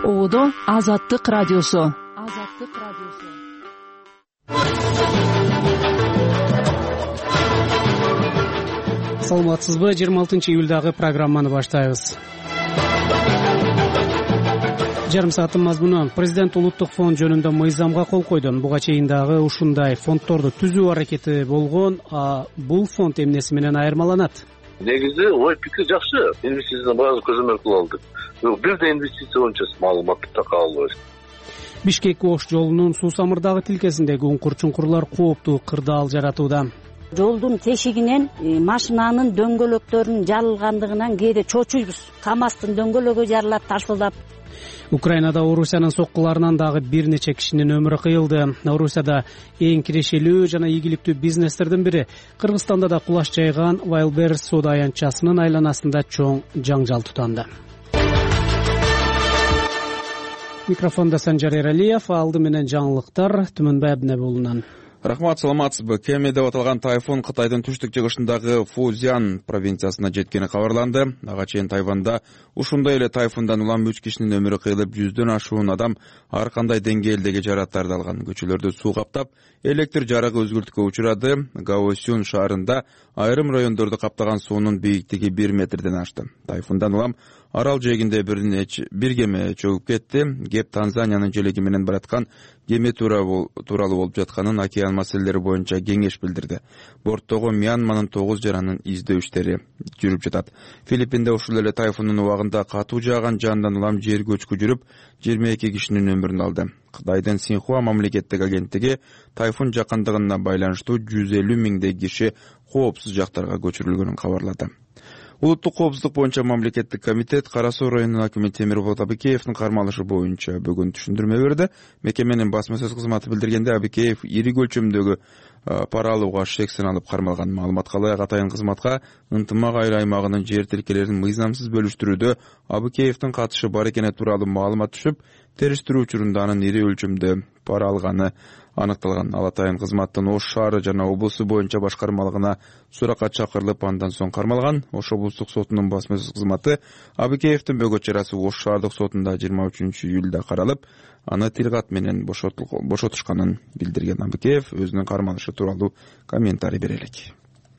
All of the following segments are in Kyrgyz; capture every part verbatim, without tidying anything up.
Оодо Азаттык радиосу. Азаттык радиосу. Саламатсызбы? жыйырма алтынчы июлдагы программаны баштайбыз. Жарым сааттын мазмуну: президент улуттук фонд жөнүндө мыйзамга кол койду. Буга чейин дагы ушундай фонддорду түзүү аракети болгон. А бул фонд эмнеси менен айырмаланат? Негизи ой пикир жакшы. Инвестицияны баары көзөмөл кылып алдык. Бир да инвестиция боюнча маалыматты така албайбыз. Бишкек-Ош жолунун суу самырдагы тилкесиндеги уңкур-чуңкурлар кооптуу кырдаал жаратууда. Жолдун тешигинен машинанын дөңгөлөктөрүнүн жарылгандыгынан кээде чочуйбуз. КамАЗдын дөңгөлөгү жарылат ташталдап. Украинада Орусиянын соккуларынан дагы бир нече кишинин өмүрү кыйылды. Орусияда эң кирешелүү жана ийгиликтүү бизнестердин бири Кыргызстанда да кулаш жайган Wildberries соода аянтчасынын айланасында чоң жаңжал тутанды. Микрофонда Санжар Эралиев, алды менен жаңылыктар Түмөнбай Абдинабулунан. Рахмат, саламатсызбы. Кеме деп аталган тайфун Кытайдын түштүк жыгышындагы Фузян провинциясына жеткени кабарланды. Ага чейин Тайванда ушундай эле тайфундан улам үч кишинин өмүрү кыйылып, жүздөн ашуун адам ар кандай деңгээлдеги жаракаттарды алган. Көчөлөрдү суу каптап, электр жарыгы үзгүлтүккө учурады. Гаосюн шаарында айрым райондорду каптаган суунун бийликтиги бир метрден ашты. Тайфундан улам арал жээгинде бир нече бир кеме чөгүп кетти. Кеп Танзаниянын желеги менен бараткан кеме тууралуу болуп жатканын океан маселелери боюнча кеңеш билдирди. Борттогу Мьянманын тогуз жаранын издөө иштери жүрүп жатат. Филиппинде ушул эле тайфундун убагында катуу жааган жандан улам жер көчкү жүрүп, жыйырма эки кишинин өмүрүн алды. Кытайдын Синьхуа мамлекеттик агенттиги тайфун жакындыгына байланыштуу жүз элүү миңдей киши коопсуз жактарга көчүрүлгөнүн кабарлады. Улуттук коопсуздук боюнча мамлекеттик комитет Кара Суу районунун акими Темирболот Абыкеевдин кармалышы боюнча бүгүн түшүндүрмө берди. Мекеменин басма сөз кызматы билдиргенде, Абыкеев ири көлчөмдөгү пара алууга шек саналып кармалган. Маалыматка ылайык атайын кызматка ынтымак айыл аймагынын жер тилкелерин мыйзамсыз бөлүштүрүүдө Абыкеевдин катышы бар экени тууралуу маалымат түшүп, териштирүү учурунда анын ири өлчөмдө пара алганы аныкталган. Ал атайын кызматтын Ош шаары жана облусу боюнча башкармалыгына суракка чакырылып, андан соң кармалган. Ош облустук сотунун басма сөз кызматы Абыкеевдин бөгөт чарасы Ош шаардык сотунда жыйырма үчүнчү июлда каралып, аны тилгат менен бошотушканын билдирген. Абыкеев өзүнүн кармалышы тууралуу комментарий бере элек.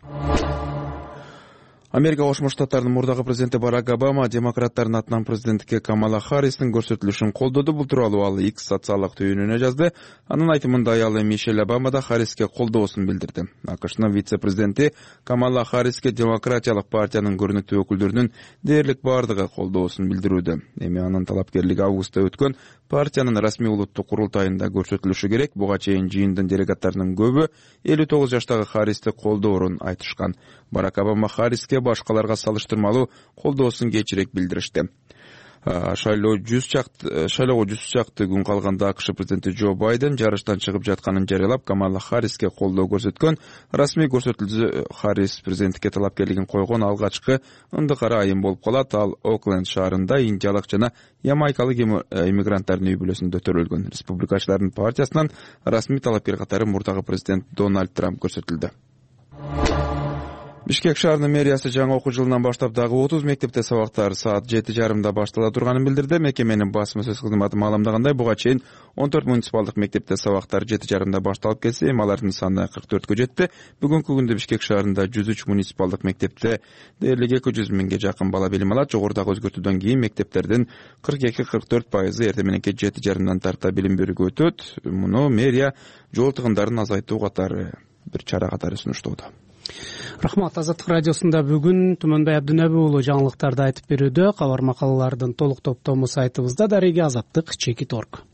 Америка Кошмо Штаттарынын мурдагы президенти Барак Обама демократтардын атынан президенттикке Камала Харристин көрсөтүлүшүн колдоду. Бул тууралуу ал X социалдык түйүнүнө жазды. Анын айтымында аялы Мишель Обама да Харриске колдоосун билдирди. АКШнын вице-президенти Камала Харриске демократиялык партиянын көрүнүктүү өкүлдөрүнүн дээрлик бардыгы колдоосун билдирүүдө. Эми анын талапкерлиги августта өткөн партиянын расмий улуттук курултайында көрсөтүлүшү керек. Буга чейин жыйындын делегаттарынын көбү элүү тогуз жаштагы Харристи колдоорун айтышкан. Барак Обама Харриске башкаларга салыштырмалуу колдоосун кечирээк билдиришти. Шайлоо жүз чакты шайлоого жүз чакты күн калганда АКШ президенти Джо Байден жарыштан чыгып жатканын жарыялап, Камала Харриске колдоо көрсөткөн. Расмий көрсөтүлдү Харрис президенттикке талапкерлигин койгон алгачкы ындыкара айым болуп калат. Ал Окленд шаарында индиялык жана ямайкалык иммигранттардын үй бүлөсүндө төрөлгөн. Республикачылардын партиясынан расмий талапкер катары мурдагы президент Дональд Трамп көрсөтүлдү. Бишкек шаарынын мэриясы жаңы окуу жылынан баштап дагы отуз мектепте сабактар саат жети жарымда баштала турганын билдирди. Мекеменин басма сөз кызматы маалымдагандай, буга чейин он төрт муниципалдык мектепте сабактар жети жарымда башталып келсе, эми алардын саны кырк төрткө жетти. Бүгүнкү күндө Бишкек шаарында жүз үч муниципалдык мектепте дээрлик эки жүз миңге жакын бала билим алат. Жогорудагы өзгөртүүдөн кийин мектептердин кырк эки кырк төрт пайызы эртең мененки жети жарымдан тарта билим берүүгө өтөт. Муну мэрия жол тыгындарын азайтуу катары бир чара катары сунуштоодо. Рахмат. Азаттык радиосунда бүгүн Түмөнбай Абдинабы уулу жаңылыктарды айтып берүүдө. Кабар макалалардын толук топтому сайтыбызда дареги азаттык чекит точка орг.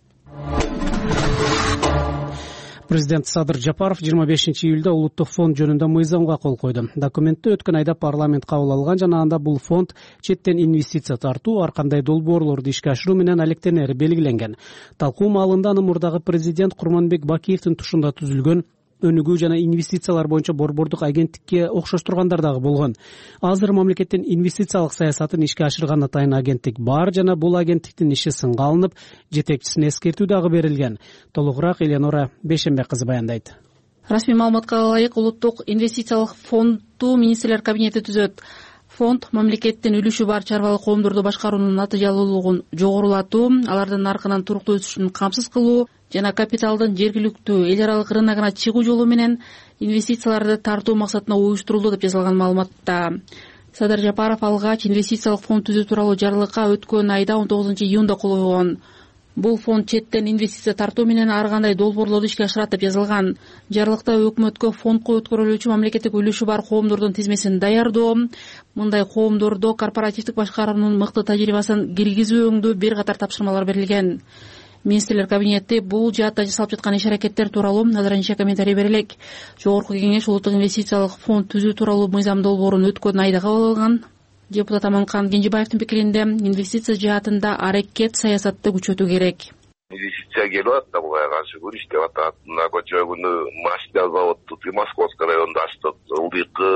Президент Садыр Жапаров жыйырма бешинчи июлда улуттук фонд жөнүндө мыйзамга кол койду. Документти өткөн айда парламент кабыл алган жана анда бул фонд четтен инвестиция тартуу, ар кандай долбоорлорду ишке ашыруу менен алектенери белгиленген. Талкуу маалында аны мурдагы президент Курманбек Бакиевдин тушунда түзүлгөн өнүгүү жана инвестициялар боюнча борбордук агенттикке окшоштургандар дагы болгон. Азыр мамлекеттин инвестициялык саясатын ишке ашырган атайын агенттик бар жана бул агенттиктин иши сынга алынып, жетекчисине эскертүү дагы берилген. Толугураак Эленора Бейшембек кызы баяндайт. Расмий маалыматка ылайык, улуттук инвестициялык фонду министрлер кабинети түзөт. Фонд мамлекеттин үлүшү бар чарбалык коомдорду башкаруунун натыйжалуулугун жогорулатуу, алардын наркынын туруктуу өсүшүн камсыз кылуу жана капиталдын жергиликтүү эл аралык рыногуна чыгуу жолу менен инвестицияларды тартуу максатына уюштурулду деп жазылган маалыматта. Садыр Жапаров алгач инвестициялык фонд түзүү тууралуу жарлыкка өткөн айда он тогузунчу июнда кол койгон. Бул фонд четтен инвестиция тартуу менен ар кандай долбоорлорду ишке ашырат деп жазылган. Жарлыкта өкмөткө фондко өткөрүлүүчү мамлекеттик үлүшү бар коомдордун тизмесин даярдоо, мындай коомдордо корпоративдик башкаруунун мыкты тажрыйбасын киргизүү өңдүү бир катар тапшырмалар берилген. Министрлер кабинети бул жаатта жасалып жаткан иш-аракеттер тууралуу азырынча комментарий бере элек. Жогорку кеңеш улуттук инвестициялык фонд түзүү тууралуу мыйзам долбоорун өткөн айда кабыл алган. Депутат Аманкан Кенжебаевдин пикиринде инвестиция жаатында аракет саясатты күчөтүү керек. Инвестиция келип атат, буга каршы күрөш деп атат. Мына көчө күнү машина заводду Московский районунда ачтык. Ылдыйкы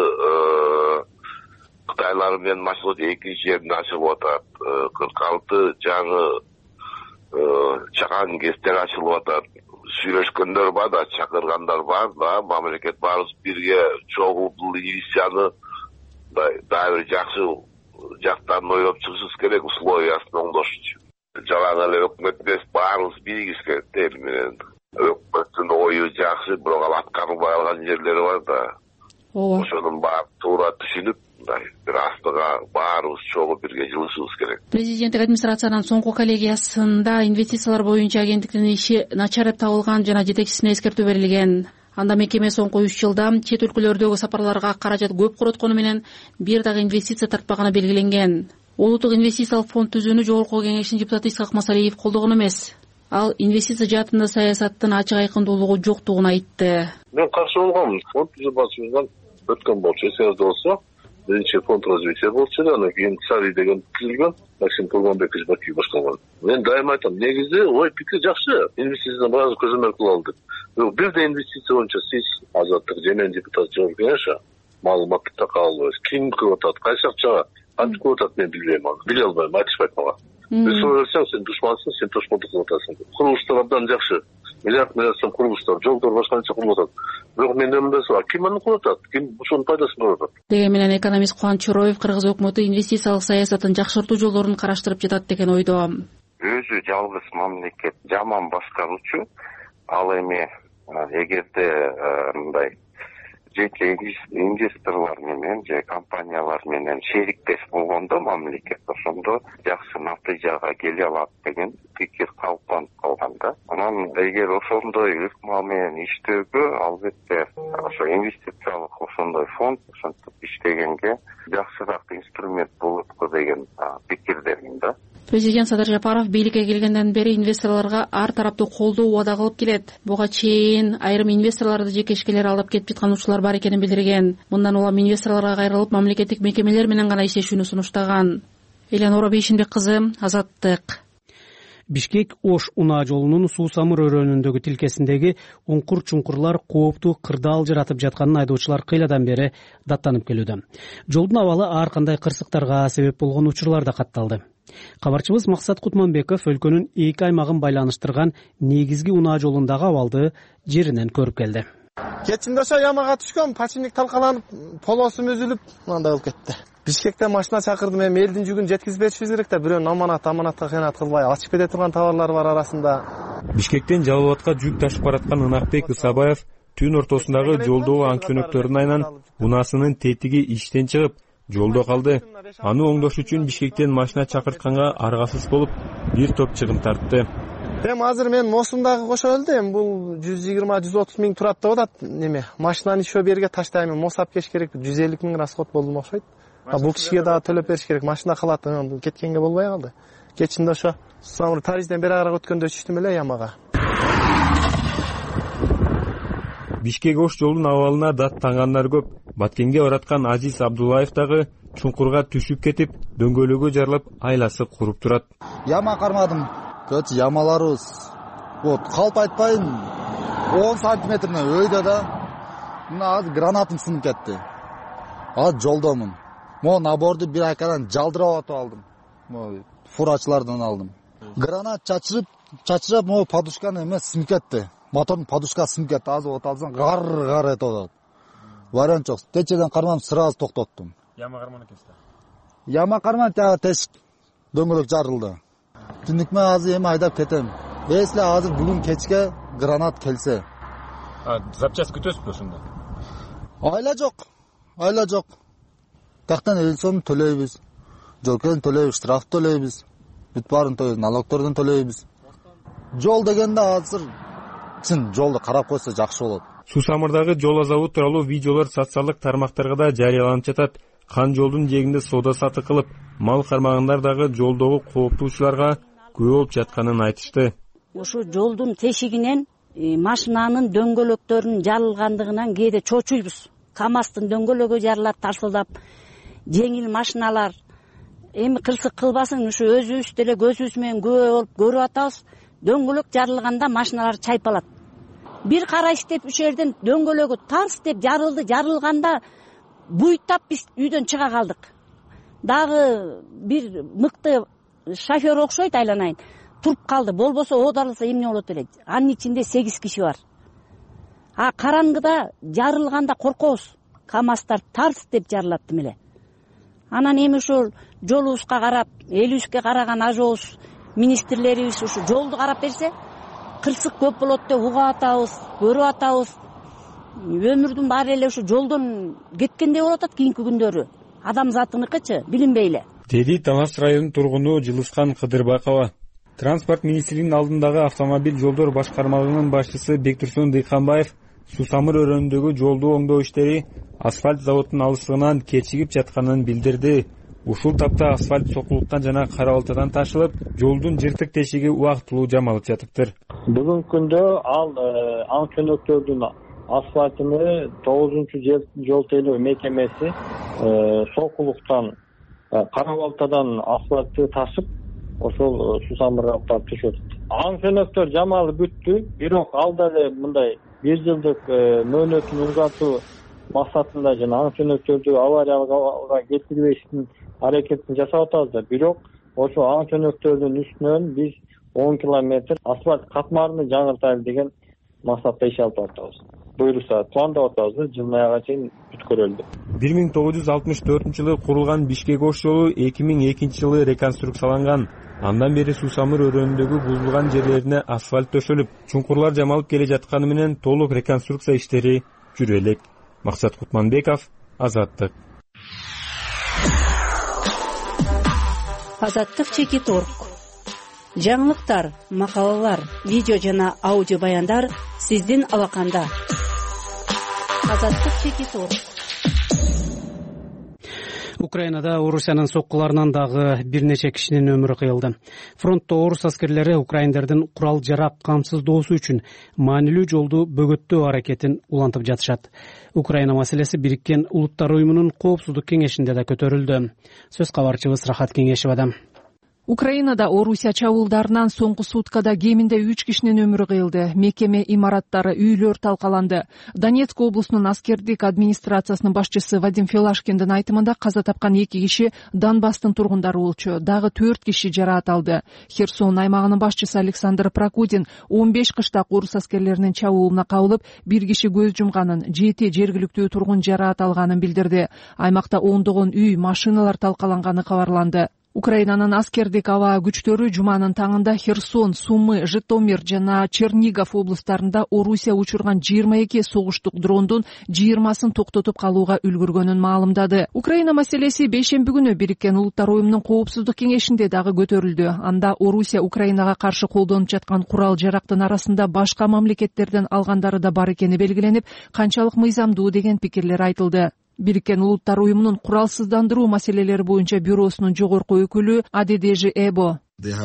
Кытайлар менен машина экинчи жеринде ачылып атат. кырк алты жаңы чаган кестер ачылып атат. Сүйлөшкөндөр бар да, чакыргандар бар да, мамлекет баарыбыз бирге чогуу бул инвестицияны дайыр жакшы жактарын ойлоп чыгышыбыз керек, условиясын оңдош үчүн. Жалаң эле өкмөт эмес, баарыбыз биригиш керек эл менен. Өкмөттүн ою жакшы, бирок ал аткарылбай калган жерлери бар да. Ооба. Ошонун баарын туура түшүнүп, мындай бир астыга баарыбыз чогуу бирге жылышыбыз керек. Президенттик администрациянын соңку коллегиясында инвестициялар боюнча агенттиктин иши начар деп табылган жана жетекчисине эскертүү берилген. Анда мекеме соңку үч жылда чет өлкөлөрдөгү сапарларга каражат көп короткону менен бир дагы инвестиция тартпаганы белгиленген. Улуттук инвестициялык фонд түзүүнү жогорку кеңештин депутаты Исхак Масалиев колдогон эмес. Ал инвестиция жаатында саясаттын ачык айкындуулугу жоктугун айтты. Мен каршы болгом. Фонд түзүү башчысынан өткөн болчу, эсиңизде болсо, биринчи фонд развития болчу, анан кийин Цари деген түзүлгөн, Максим Тургонбекович Бакиев башкарган. Мен дайыма айтам, негизи ой пикир жакшы, инвестицияны баары көзөмөл кыла алдык. Бир да инвестиция боюнча сиз Азаттык жемен депутат жогорку кеңеш маалыматты така албайсыз. Ким кылып атат, кайсы акчага, кантип кылып атат мен билбейм аны. Биле албайм, айтышпайт мага. Бир сөйлөсөң, сен душмансың, сен тошкондук кылып атасың. Курулуштар абдан жакшы. Миллиард миллиард сом курулуштар, жолдор башка нерсе кылып атат. Бирок мен өмүрөсү бар. Ким аны кылып атат? Ким ушунун пайдасын көрүп атат? Деген менен экономист Кубаныч Чороев кыргыз өкмөтү инвестициялык саясатын жакшыртуу жолдорун караштырып жатат деген ойдо. Өзү жалгыз мамлекет жаман башкаруучу, ал эми эгерде мындай жеке инвесторлор менен же компаниялар менен шериктеш болгондо мамлекет ошондо жакшы натыйжага келе алат деген пикир калыптанып калган да. Анан эгер ошондой ыкма менен иштөөгө албетте ошо инвестициялык ошондой фонд ошентип иштегенге жакшыраак инструмент болот го деген пикирдемин да. Президент Садыр Жапаров бийликке келгенден бери инвесторлорго ар тараптуу колдоо убада кылып келет. Буга чейин айрым инвесторлорду жекешкелер алдап кетип жаткан учурлар бар экенин билдирген. Мындан улам инвесторлорго кайрылып мамлекеттик мекемелер менен гана иштешүүнү сунуштаган. Элеонора Бейшинбек кызы, Азаттык. Бишкек Ош унаа жолунун Суу-Самыр өрөөнүндөгү тилкесиндеги уңкур-чуңкурлар кооптуу кырдаал жаратып жатканын айдоочулар кыйладан бери даттанып келүүдө. Жолдун абалы ар кандай кырсыктарга себеп болгон учурлар да катталды. Кабарчыбыз Максат Кутманбеков өлкөнүн эки аймагын байланыштырган негизги унаа жолундагы абалды жеринен көрүп келди. Кечинде ошо ямага түшкөн, пачимник талкаланып, полосум үзүлүп, мындай болуп кетти. Бишкектен машина чакырдым, эми элдин жүгүн жеткизбешибиз керек да, бирөөнүн аманат аманатка кыянат кылбай, ачып кете турган товарлар бар арасында. Бишкектен Жалал Абадка жүк ташып бараткан Ынакбек Ысабаев түн ортосундагы жолдогу аң чөнөктөрүнөн унаасынын тетиги иштен чыгып, жолдо калды. Аны оңдош үчүн Бишкектен машина чакыртканга аргасыз болуп, бир топ чыгым тартты. Эми азыр мен Мосумдагы кошо элди, эми бул жүз жыйырма жүз отуз миң турат деп атат. Неме, машинаны ишөө берге таштайм, Мосап кеш керек, жүз элүү миң расход болду окшойт. Бул кишиге дагы төлөп бериш керек, машина калат, кеткенге болбой калды. Кечинде ошо Самыр Тарижден бери ара өткөндө түштүм эле ямага. Бишкек Ош жолдун абалына даттангандар көп. Баткенге бараткан Азиз Абдуллаев дагы чуңкурга түшүп кетип, дөңгөлөгү жарылып, айласы куруп турат. Яма кармадым. Көч ямаларыбыз. Вот, калп айтпайын, он сантиметріне өйдө да. Мына азыр гранатым сынып кетти. Азыр жолдомун. Мо наборду бир айкадан жалдырап атып алдым. Мо фурачылардан алдым. Гранат чачырып, чачырап мо подушканы эмес сынып кетти. Мотордун подушкасы сынып кетти. Азыр от алсаң гар-гар этип атат. Вариант жок. Течеден кармам сразу токтоттум. Яма карман экенсиз. яма карман тагы тешик дөңгөлөк жарылды. Түнүк менен азыр эми айдап кетем. Эсле азыр бүгүн кечке гранат келсе. А запчасть күтөсүзбү ошондо? Айла жок. Айла жок. Тактан эл сомун төлөйбүз. Жолкөн төлөйбүз, штраф төлөйбүз. Бүт баарын төлөйбүз, налогтордон төлөйбүз. Жол дегенде азыр чын жолду карап койсо жакшы болот. Сусамырдагы жол азабы тууралуу видеолор социалдык тармактарга да жарыяланып жатат. Кан жолдун жээгинде соода сатык кылып, мал кармагандар дагы жолдогу кооптуучуларга күбө болуп жатканын айтышты. Ушу жолдун тешигинен машинанын дөңгөлөктөрүнүн жарылгандыгынан кээде чочуйбуз. КамАЗдын дөңгөлөгү жарылат тарсылдап, жеңил машиналар. Эми кырсык кылбасын, ушу өзүбүз деле көзүбүз менен күбө болуп көрүп атабыз. Дөңгөлөк жарылганда машиналар чайпалат. Бир карайш деп үч жерден дөңгөлөгү тарс деп жарылды. Жарылганда буйтап биз үйдөн чыга калдык. Дагы бир мыкты шофер окшойт, айланайын. Туруп калды. Болбосо оодарылса эмне болот эле? Анын ичинде сегиз киши бар. А караңгыда жарылганда коркобуз. КамАЗдар тарс деп жарылат эле. Анан эми ушул жолубузга карап, элибизге караган ажообуз, министрлерибиз ушу жолду карап берсе, кырсык көп болот деп угуп атабыз, көрүп атабыз. Өмүрдүн баары эле ушу жолдон кеткендей болуп атат кийинки күндөрү. Адамзатыныкычы билинбей эле. Деди Талас районунун тургуну Жылыскан Кыдырбакова. Транспорт министринин алдындагы автомобиль жолдор башкармалыгынын башчысы Бектурсун Дыйканбаев Сусамыр өрөөнүндөгү жолду оңдоо иштери асфальт заводунун алыстыгынан кечигип жатканын билдирди. Ушул тапта асфальт сокулуктан жана кара балтадан ташылып, жолдун жыртык тешиги убактылуу жамалып жатыптыр. Бүгүнкү күндө ал аң чөнөктөрдүн асфальтыны тогузунчу жол тейлөө мекемеси сокулуктан кара балтадан асфальтты ташып, ошол Сусамырга алып түшөт. Аң чөнөктөр жамалып бүттү, бирок ал деле мындай бир жылдык мөөнөтүн узартуу максатында жана аң чөнөктөрдү авариялык абалга келтирбештин аракетин жасап атабыз. Бирок ошо аң чөнөктөрдүн үстүнөн биз он километр асфальт катмарыны жаңыртайлы деген максатта иш алып атабыз. Буюрса пландап атабыз, жылдын аягына чейин бүткөрөлдү. бир миң тогуз жүз алтымыш төртүнчү жылы курулган Бишкек-Ош жолу эки миң экинчи жылы реконструкцияланган. Андан бери Сусамыр өрөөнүндөгү бузулган жерлерине асфальт төшөлүп, чуңкурлар жамалып келе жатканы менен толук реконструкция иштери жүрө элек. Максат Кутманбеков, Азаттык. Азаттык чекит орг. Жаңылыктар, макалалар, видео жана аудио баяндар сиздин алаканда. Азаттык чекит орг. Украинада Орусиянын соккуларынан дагы бир нече кишинин өмүрү кыйылды. Фронтто орус аскерлери украиндердин курал жарак камсыздоосу үчүн маанилүү жолду бөгөттөө аракетин улантып жатышат. Украина маселеси Бириккен Улуттар уюмунун Коопсуздук кеңешинде да көтөрүлдү. Сөз кабарчыбыз Рахат Кеңешевадан. Украинада Орусия чабуулдарынан соңку суткада кеминде үч кишинин өмүрү кыйылды. Мекеме имараттары, үйлөр талкаланды. Донецк облусунун аскердик администрациясынын башчысы Вадим Филашкиндин айтымында каза тапкан эки киши Донбасстын тургундары болчу. Дагы төрт киши жараат алды. Херсон аймагынын башчысы Александр Прокудин он беш кыштак орус аскерлеринин чабуулуна кабылып, бир киши көз жумганын, жети жергиликтүү тургун жараат алганын билдирди. Аймакта ондогон үй, машиналар талкаланганы кабарланды. Украинанын аскердик аба күчтөрү жуманын таңында Херсон, Сумы, Житомир жана Чернигов облустарында Орусия учурган жыйырма эки согуштук дрондун жыйырмасын токтотуп калууга үлгүргөнүн маалымдады. Украина маселеси бейшемби күнү Бириккен Улуттар уюмунун Коопсуздук кеңешинде дагы көтөрүлдү. Анда Орусия Украинага каршы колдонуп жаткан курал жарактын арасында башка мамлекеттерден алгандары да бар экени белгиленип, канчалык мыйзамдуу деген пикирлер айтылды. Бириккен Улуттар уюмунун куралсыздандыруу маселелери боюнча бюросунун жогорку өкүлү Адедежи Эбо.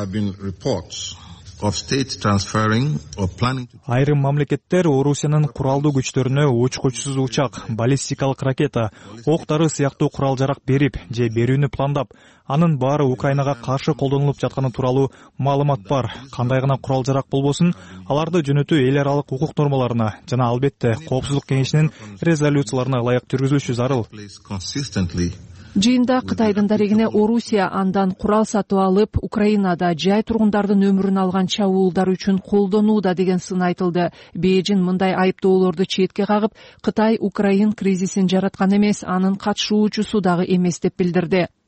Айрым мамлекеттер Орусиянын куралдуу күчтөрүнө учкучсуз учак, баллистикалык ракета, ок-дары сыяктуу курал жарак берип же берүүнү пландап, анын баары Украинага каршы колдонулуп жатканы тууралуу маалымат бар. Кандай гана курал жарак болбосун, аларды жөнөтүү эл аралык укук нормаларына жана албетте Коопсуздук кеңешинин резолюцияларына ылайык жүргүзүлүшү зарыл. Жыйында Кытайдын дарегине Орусия андан курал сатып алып, Украинада жай тургундардын өмүрүн алган чабуулдар үчүн колдонууда деген сын айтылды. Бейжин мындай айыптоолорду четке кагып, Кытай Украин кризисин жараткан эмес, анын катышуучусу дагы эмес деп билдирди.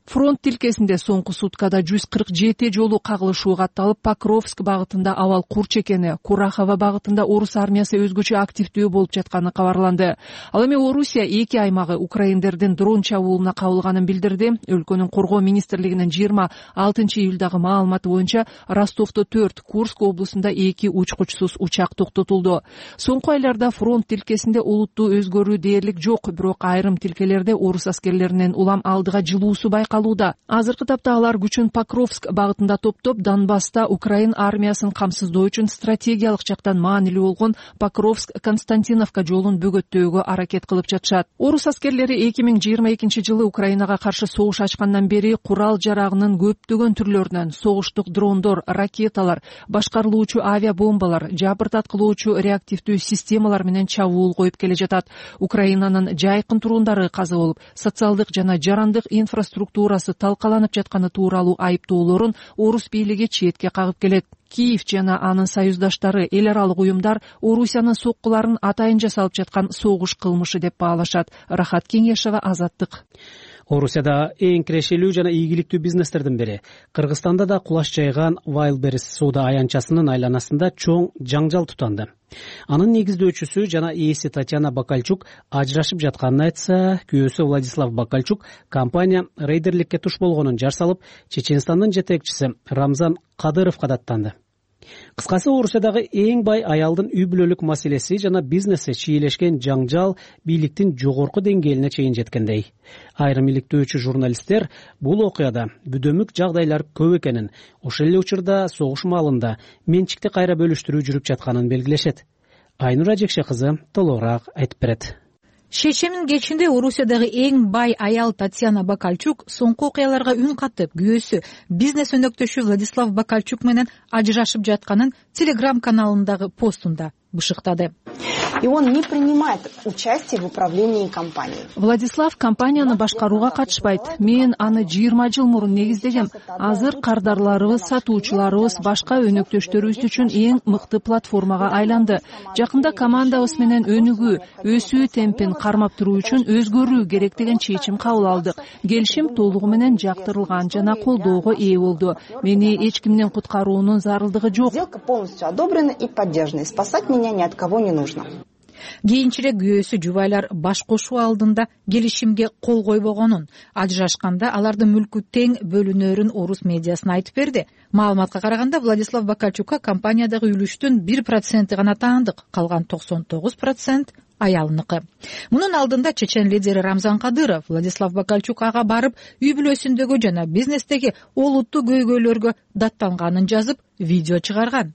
Фронт тилкесинде соңку суткада жүз кырк жети жолу кагылышуу катталып, Покровск багытында абал курч экени, Курахова багытында орус армиясы өзгөчө активдүү болуп жатканы кабарланды. Ал эми Орусия эки аймагы украиндердин дрон чабуулуна кабылганын билдирди. Өлкөнүн коргоо министрлигинин жыйырма алтынчы июлдагы маалыматы боюнча Ростовдо төрт, Курск облусунда эки учкучсуз учак токтотулду. Соңку айларда фронт тилкесинде олуттуу өзгөрүү дээрлик жок, бирок айрым тилкелерде орус аскерлеринин улам алдыга жылуусу байкалды. Азыркы тапта алар күчүн Покровск багытында топтоп, Донбасста Украин армиясын камсыздоо үчүн стратегиялык жактан маанилүү болгон Покровск-Константиновка жолун бөгөттөөгө аракет кылып жатышат. Орус аскерлери эки миң жыйырма экинчи жылы Украинага каршы согуш ачкандан бери курал жарагынын көптөгөн түрлөрүнөн согуштук дрондор, ракеталар, башкарылуучу авиабомбалар, жабыртаткылоочу реактивдүү системалар менен чабуул коюп келе жатат. Украинанын жайкын турундары каза болуп, социалдык жана жарандык инфраструктура талкаланып жатканы тууралуу айыптоолорун орус бийлиги четке кагып келет. Киев жана анын союздаштары, эл аралык уюмдар Орусиянын соккуларын атайын жасалып жаткан согуш кылмышы деп баалашат. Рахат Кеңешева, Азаттык. Орусияда эң кирешелүү жана ийгиликтүү бизнестердин бири. Кыргызстанда да кулаш жайган Wildberries соода аянтчасынын айланасында чоң жаңжал тутанды. Анын негиздөөчүсү жана ээси Татьяна Бакальчук ажырашып жатканын айтса, күйөөсү Владислав Бакальчук компания рейдерликке туш болгонун жар салып, Чеченстандын жетекчиси Рамзан Кадыровго даттанды. Кыскасы, Орусиядагы эң бай аялдын үй бүлөлүк маселеси жана бизнеси чийлешкен жаңжал бийликтин жогорку деңгээлине чейин жеткендей. Айрым иликтөөчү журналисттер бул окуяда бүдөмүк жагдайлар көп экенин, ошол эле учурда согуш маалында менчикти кайра бөлүштүрүү жүрүп жатканын белгилешет. Айнура Жекше кызы толугураак айтып берет. Шешемин кечинде Орусиядагы эң бай аял Татьяна Бакальчук соңку окуяларга үн катып, күйөөсү бизнес өнөктөшү Владислав Бакальчук менен ажырашып жатканын Телеграм каналындагы постунда бышыктады. И он не принимает участие в управлении компанией. Владислав компанияны башкарууга катышпайт. Мен аны жыйырма жыл мурун негиздегем. Азыр кардарларыбыз, сатуучуларыбыз башка өнөктөштөрүбүз үчүн эң мыкты платформага айланды. Жакында командабыз менен өнүгүү, өсүү темпин кармап туруу үчүн өзгөрүү керек деген чечим кабыл алдык. Келишим толугу менен жактырылган жана колдоого ээ болду. Мени эч кимден куткаруунун зарылдыгы жок. Сделка полностью одобрена и поддержана. Спасать меня ни от кого не нужно. Кийинчерээк күйөөсү жубайлар баш кошуу алдында келишимге кол койбогонун, ажырашканда алардын мүлкү тең бөлүнөрүн орус медиасына айтып берди. Маалыматка караганда, Владислав Бакальчукка компаниядагы үлүштүн бир проценти гана таандык, калган токсон тогуз процент аялыныкы. Мунун алдында чечен лидери Рамзан Кадыров Владислав Бакальчук ага барып, үй бүлөсүндөгү жана бизнестеги олуттуу көйгөйлөргө даттанганын жазып, видео чыгарган.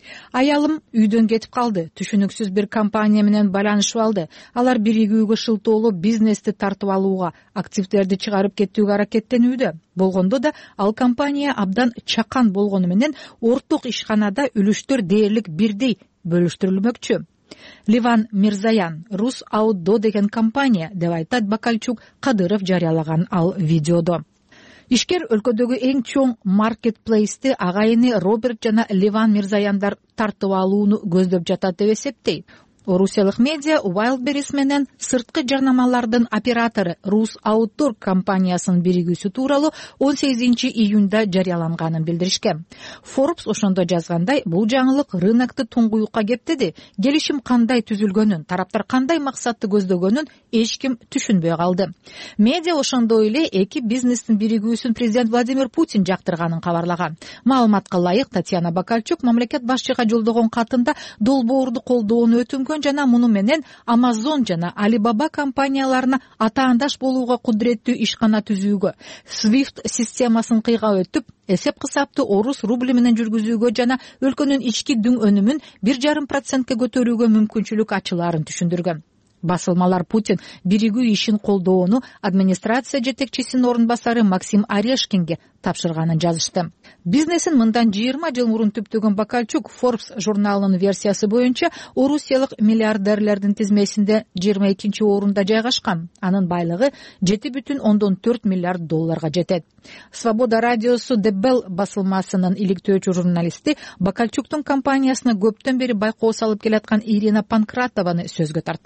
Аялым үйдөн кетип калды. Түшүнүксүз бир компания менен байланышып алды. Алар биригүүгө шылтоолуу бизнести тартып алууга, активдерди чыгарып кетүүгө аракеттенүүдө. Болгондо да ал компания абдан чакан болгону менен орток ишканада үлүштөр дээрлик бирдей бөлүштүрүлмөкчү. Ливан Мирзаян, Рус Аудо деген компания деп айтат Бакальчук Кадыров жарыялаган ал видеодо. Ишкер өлкөдөгү эң чоң маркетплейсти агайыны Роберт жана Ливан Мирзаяндар тартып алууну көздөп жатат деп эсептейт. Орусиялык медиа Wildberries менен сырткы жарнамалардын оператору Рус Аутдор компаниясынын биригүүсү тууралуу он сегизинчи июнда жарыяланганын билдиришкен. Forbes ошондо жазгандай, бул жаңылык рынокты туңгуюкка кептеди. Келишим кандай түзүлгөнүн, тараптар кандай максатты көздөгөнүн эч ким түшүнбөй калды. Медиа ошондой эле эки бизнестин биригүүсүн президент Владимир Путин жактырганын кабарлаган. Маалыматка ылайык, Татьяна Бакальчук мамлекет башчыга жолдогон катында долбоорду колдоону өтүнгөн жана муну менен Amazon жана Alibaba компанияларына атаандаш болууга кудуреттүү ишкана түзүүгө, Swift системасын кыйгап өтүп, эсеп кысапты орус рубли менен жүргүзүүгө жана өлкөнүн ички дүң өнүмүн бир жарым процентке көтөрүүгө мүмкүнчүлүк ачылаарын түшүндүргөн. Басылмалар Путин биригүү ишин колдоону администрация жетекчисинин орун басары Максим Орешкинге тапшырганын жазышты. Бизнесин мындан жыйырма жыл мурун түптөгөн Бакальчук Forbes журналынын версиясы боюнча орусиялык миллиардерлердин тизмесинде жыйырма экинчи орунда жайгашкан. Анын байлыгы жети бүтүн ондон төрт миллиард долларга жетет. Свобода радиосу The Bell басылмасынын иликтөөчү журналисти Бакальчуктун компаниясына көптөн бери байкоо салып келаткан Ирина Панкратованы сөзгө тарткан.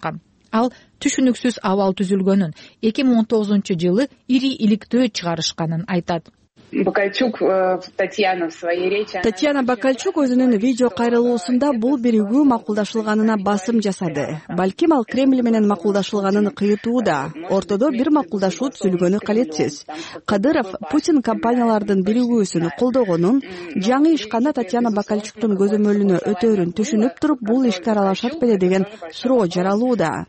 ал түшүнүксүз абал түзүлгөнүн, эки миң он тогузунчу жылы ири иликтөө чыгарышканын айтат. Бакальчук Татьяна в своей речи. Татьяна Бакальчук өзүнүн видео кайрылуусунда бул биригүү макулдашылганына басым жасады. Балким ал Кремль менен макулдашылганын кыйытууда. Ортодо бир макулдашуу түзүлгөнү калетсиз. Кадыров Путин компаниялардын биригүүсүн колдогонун, жаңы ишканда Татьяна Бакальчуктун көзөмөлүнө өтөөрүн түшүнүп туруп, бул ишке аралашат беле деген суроо жаралууда.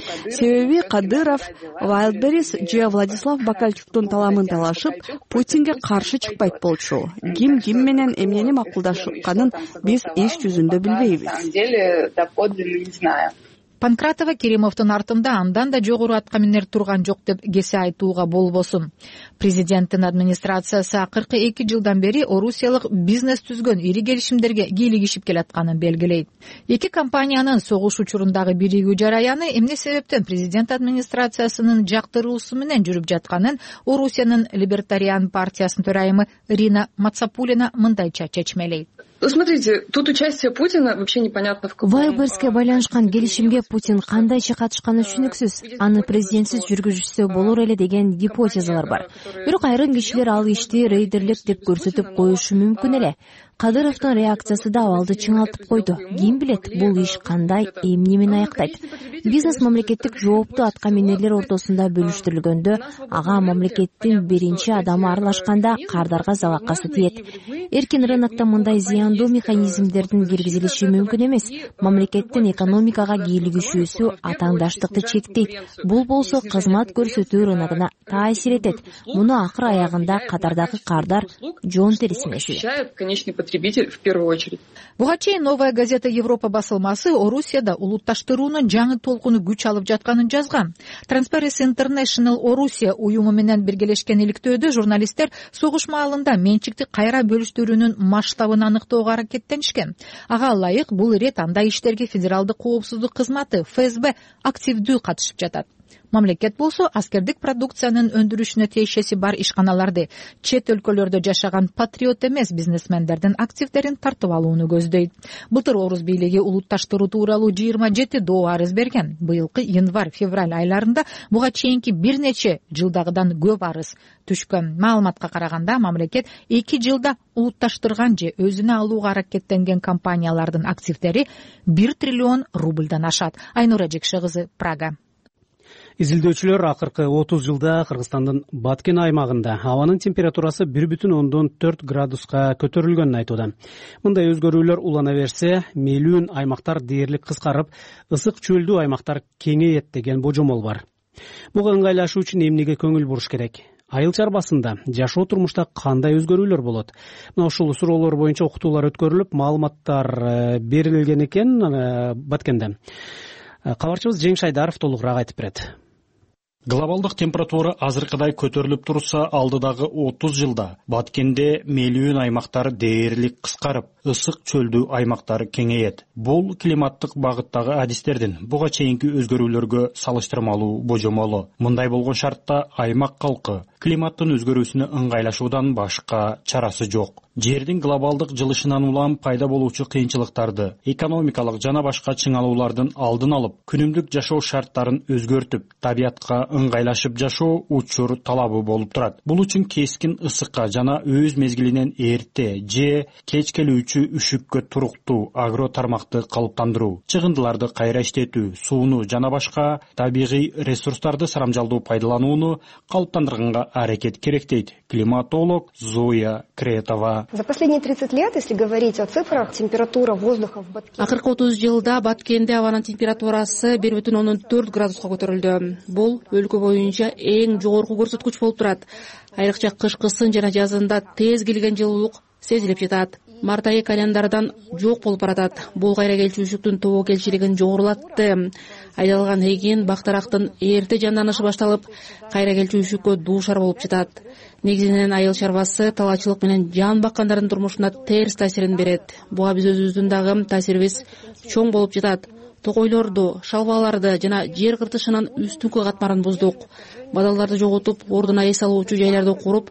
Себеби Кадыров Wildberries же Владислав Бакальчуктун таламын талашып, Путинге каршы чыкпайт болчу. Ким ким менен эмнени макулдашканын биз иш жүзүндө билбейбиз. На самом деле доподлинно не знаю. Панкратова Керимовдун артында андан да жогору атка минер турган жок деп кесе айтууга болбосун. Президенттин администрациясы акыркы эки жылдан бери Орусиялык бизнес түзгөн ири келишимдерге кийлигишип келатканын белгилейт. Эки компаниянын согуш учурундагы биригүү жараяны эмне себептен президент администрациясынын жактыруусу менен жүрүп жатканын Орусиянын Либертариан партиясынын төрайымы Рина Мацапулина мындайча чечмелейт. Ну, смотрите, тут участие Путина вообще непонятно в каком. Вайлберске байланышкан келишимге Путин кандайча катышканы түшүнүксүз. Аны президентсиз жүргүзүшсө болор эле деген гипотезалар бар. Бирок айрым кишилер ал ишти рейдерлик деп көрсөтүп коюшу мүмкүн эле. Кадыровдун реакциясы да абалды чыңалтып койду. Ким билет, бул иш кандай, эмне менен аяктайт. Бизнес мамлекеттик жооптуу атка минерлер ортосунда бөлүштүрүлгөндө, ага мамлекеттин биринчи адамы аралашканда кардарга залакасы тиет. Эркин рынокто мындай зыяндуу механизмдердин киргизилиши мүмкүн эмес. Мамлекеттин экономикага кийлигишүүсү атаңдаштыкты чектейт. Бул болсо кызмат көрсөтүү рыногуна таасир этет. Муну акыр аягында катардагы кардар жон терисине шүйөт. Потребитель в первую очередь. Буга чейин Новая газета Европа басылмасы Орусияда улутташтыруунун жаңы толкуну күч алып жатканын жазган. Transparency International Орусия уюму менен биргелешкен иликтөөдө журналисттер согуш маалында менчикти кайра бөлүштүрүүнүн масштабын аныктоого аракеттенишкен. Ага ылайык бул ирет андай иштерге федералдык коопсуздук кызматы эф эс бэ активдүү катышып жатат. Мамлекет болсо аскердик продукциянын өндүрүшүнө тиешеси бар ишканаларды, чет өлкөлөрдө жашаган патриот эмес бизнесмендердин активдерин тартып алууну көздөйт. Былтыр Орус бийлиги улутташтыруу тууралуу жыйырма жети доо арыз берген. Быйылкы январь-февраль айларында буга чейинки бир нече жылдагыдан көп арыз түшкөн. Маалыматка караганда мамлекет эки жылда улутташтырган же өзүнө алууга аракеттенген компаниялардын активдери бир триллион рубльдан ашат. Айнура Жекше кызы, Прага. Изилдөөчүлөр акыркы отуз жылда Кыргызстандын Баткен аймагында абанын температурасы бир бүтүн ондон төрт градуска көтөрүлгөнүн айтууда. Мындай өзгөрүүлөр улана берсе, мейлүүн аймактар дээрлик кыскарып, ысык чөлдүү аймактар кеңейет деген божомол бар. Буга ыңгайлашуу үчүн эмнеге көңүл буруш керек? Айыл чарбасында жашоо турмушта кандай өзгөрүүлөр болот? Мына ушул суроолор боюнча окутуулар өткөрүлүп, маалыматтар берилген экен Баткенде. Кабарчыбыз Жеңиш Айдаров толугураак айтып берет. Глобалдык температура азыркыдай көтөрүлүп турса, алдыдагы отуз жылда Баткенде мейлүүн аймактар дээрлик кыскарып, ысык чөлдүү аймактар кеңейет. Бул климаттык багыттагы адистердин буга чейинки өзгөрүүлөргө салыштырмалуу божомолу. Мындай болгон шартта аймак калкы климаттын өзгөрүүсүнө ыңгайлашуудан башка чарасы жок. Жердин глобалдык жылышынан улам пайда болуучу кыйынчылыктарды, экономикалык жана башка чыңалуулардын алдын алып, күнүмдүк жашоо шарттарын өзгөртүп, табиятка ыңгайлашып жашоо учур талабы болуп турат. Бул үчүн кескин ысыкка жана өз мезгилинен эрте же кеч келүүчү үшүккө туруктуу агро тармакты калыптандыруу, чыгындыларды кайра иштетүү, сууну жана башка табигый ресурстарды сарамжалдуу пайдаланууну калыптандырганга аракет керек дейт климатолог Зоя Кретова. За последние тридцать лет, если говорить о цифрах, температура воздуха в Баткене... Акыркы отуз жылда Баткенде абанын температурасы бир бүтүн ондон төрт градуска көтөрүлдү. Бул өлкө боюнча эң жогорку көрсөткүч болуп турат. Айрыкча кышкысын жана жазында тез келген жылуулук сезилип жатат. Март айы календардан жок болуп баратат. Бул кайра келчүчүлүктүн тобокелчилигин жогорулатты. Айдалган эгин, бактарактын эрте жанданышы башталып, кайра келчүчүлүккө дуушар болуп жатат. Негизинен айыл чарбасы талаачылык менен жан баккандардын турмушуна терс таасирин берет. Буга биз өзүбүздүн дагы таасирибиз чоң болуп жатат. Токойлорду, шалбаларды жана жер кыртышынын үстүнкү катмарын буздук. Бадалдарды жоготуп, ордуна эс алуучу жайларды куруп,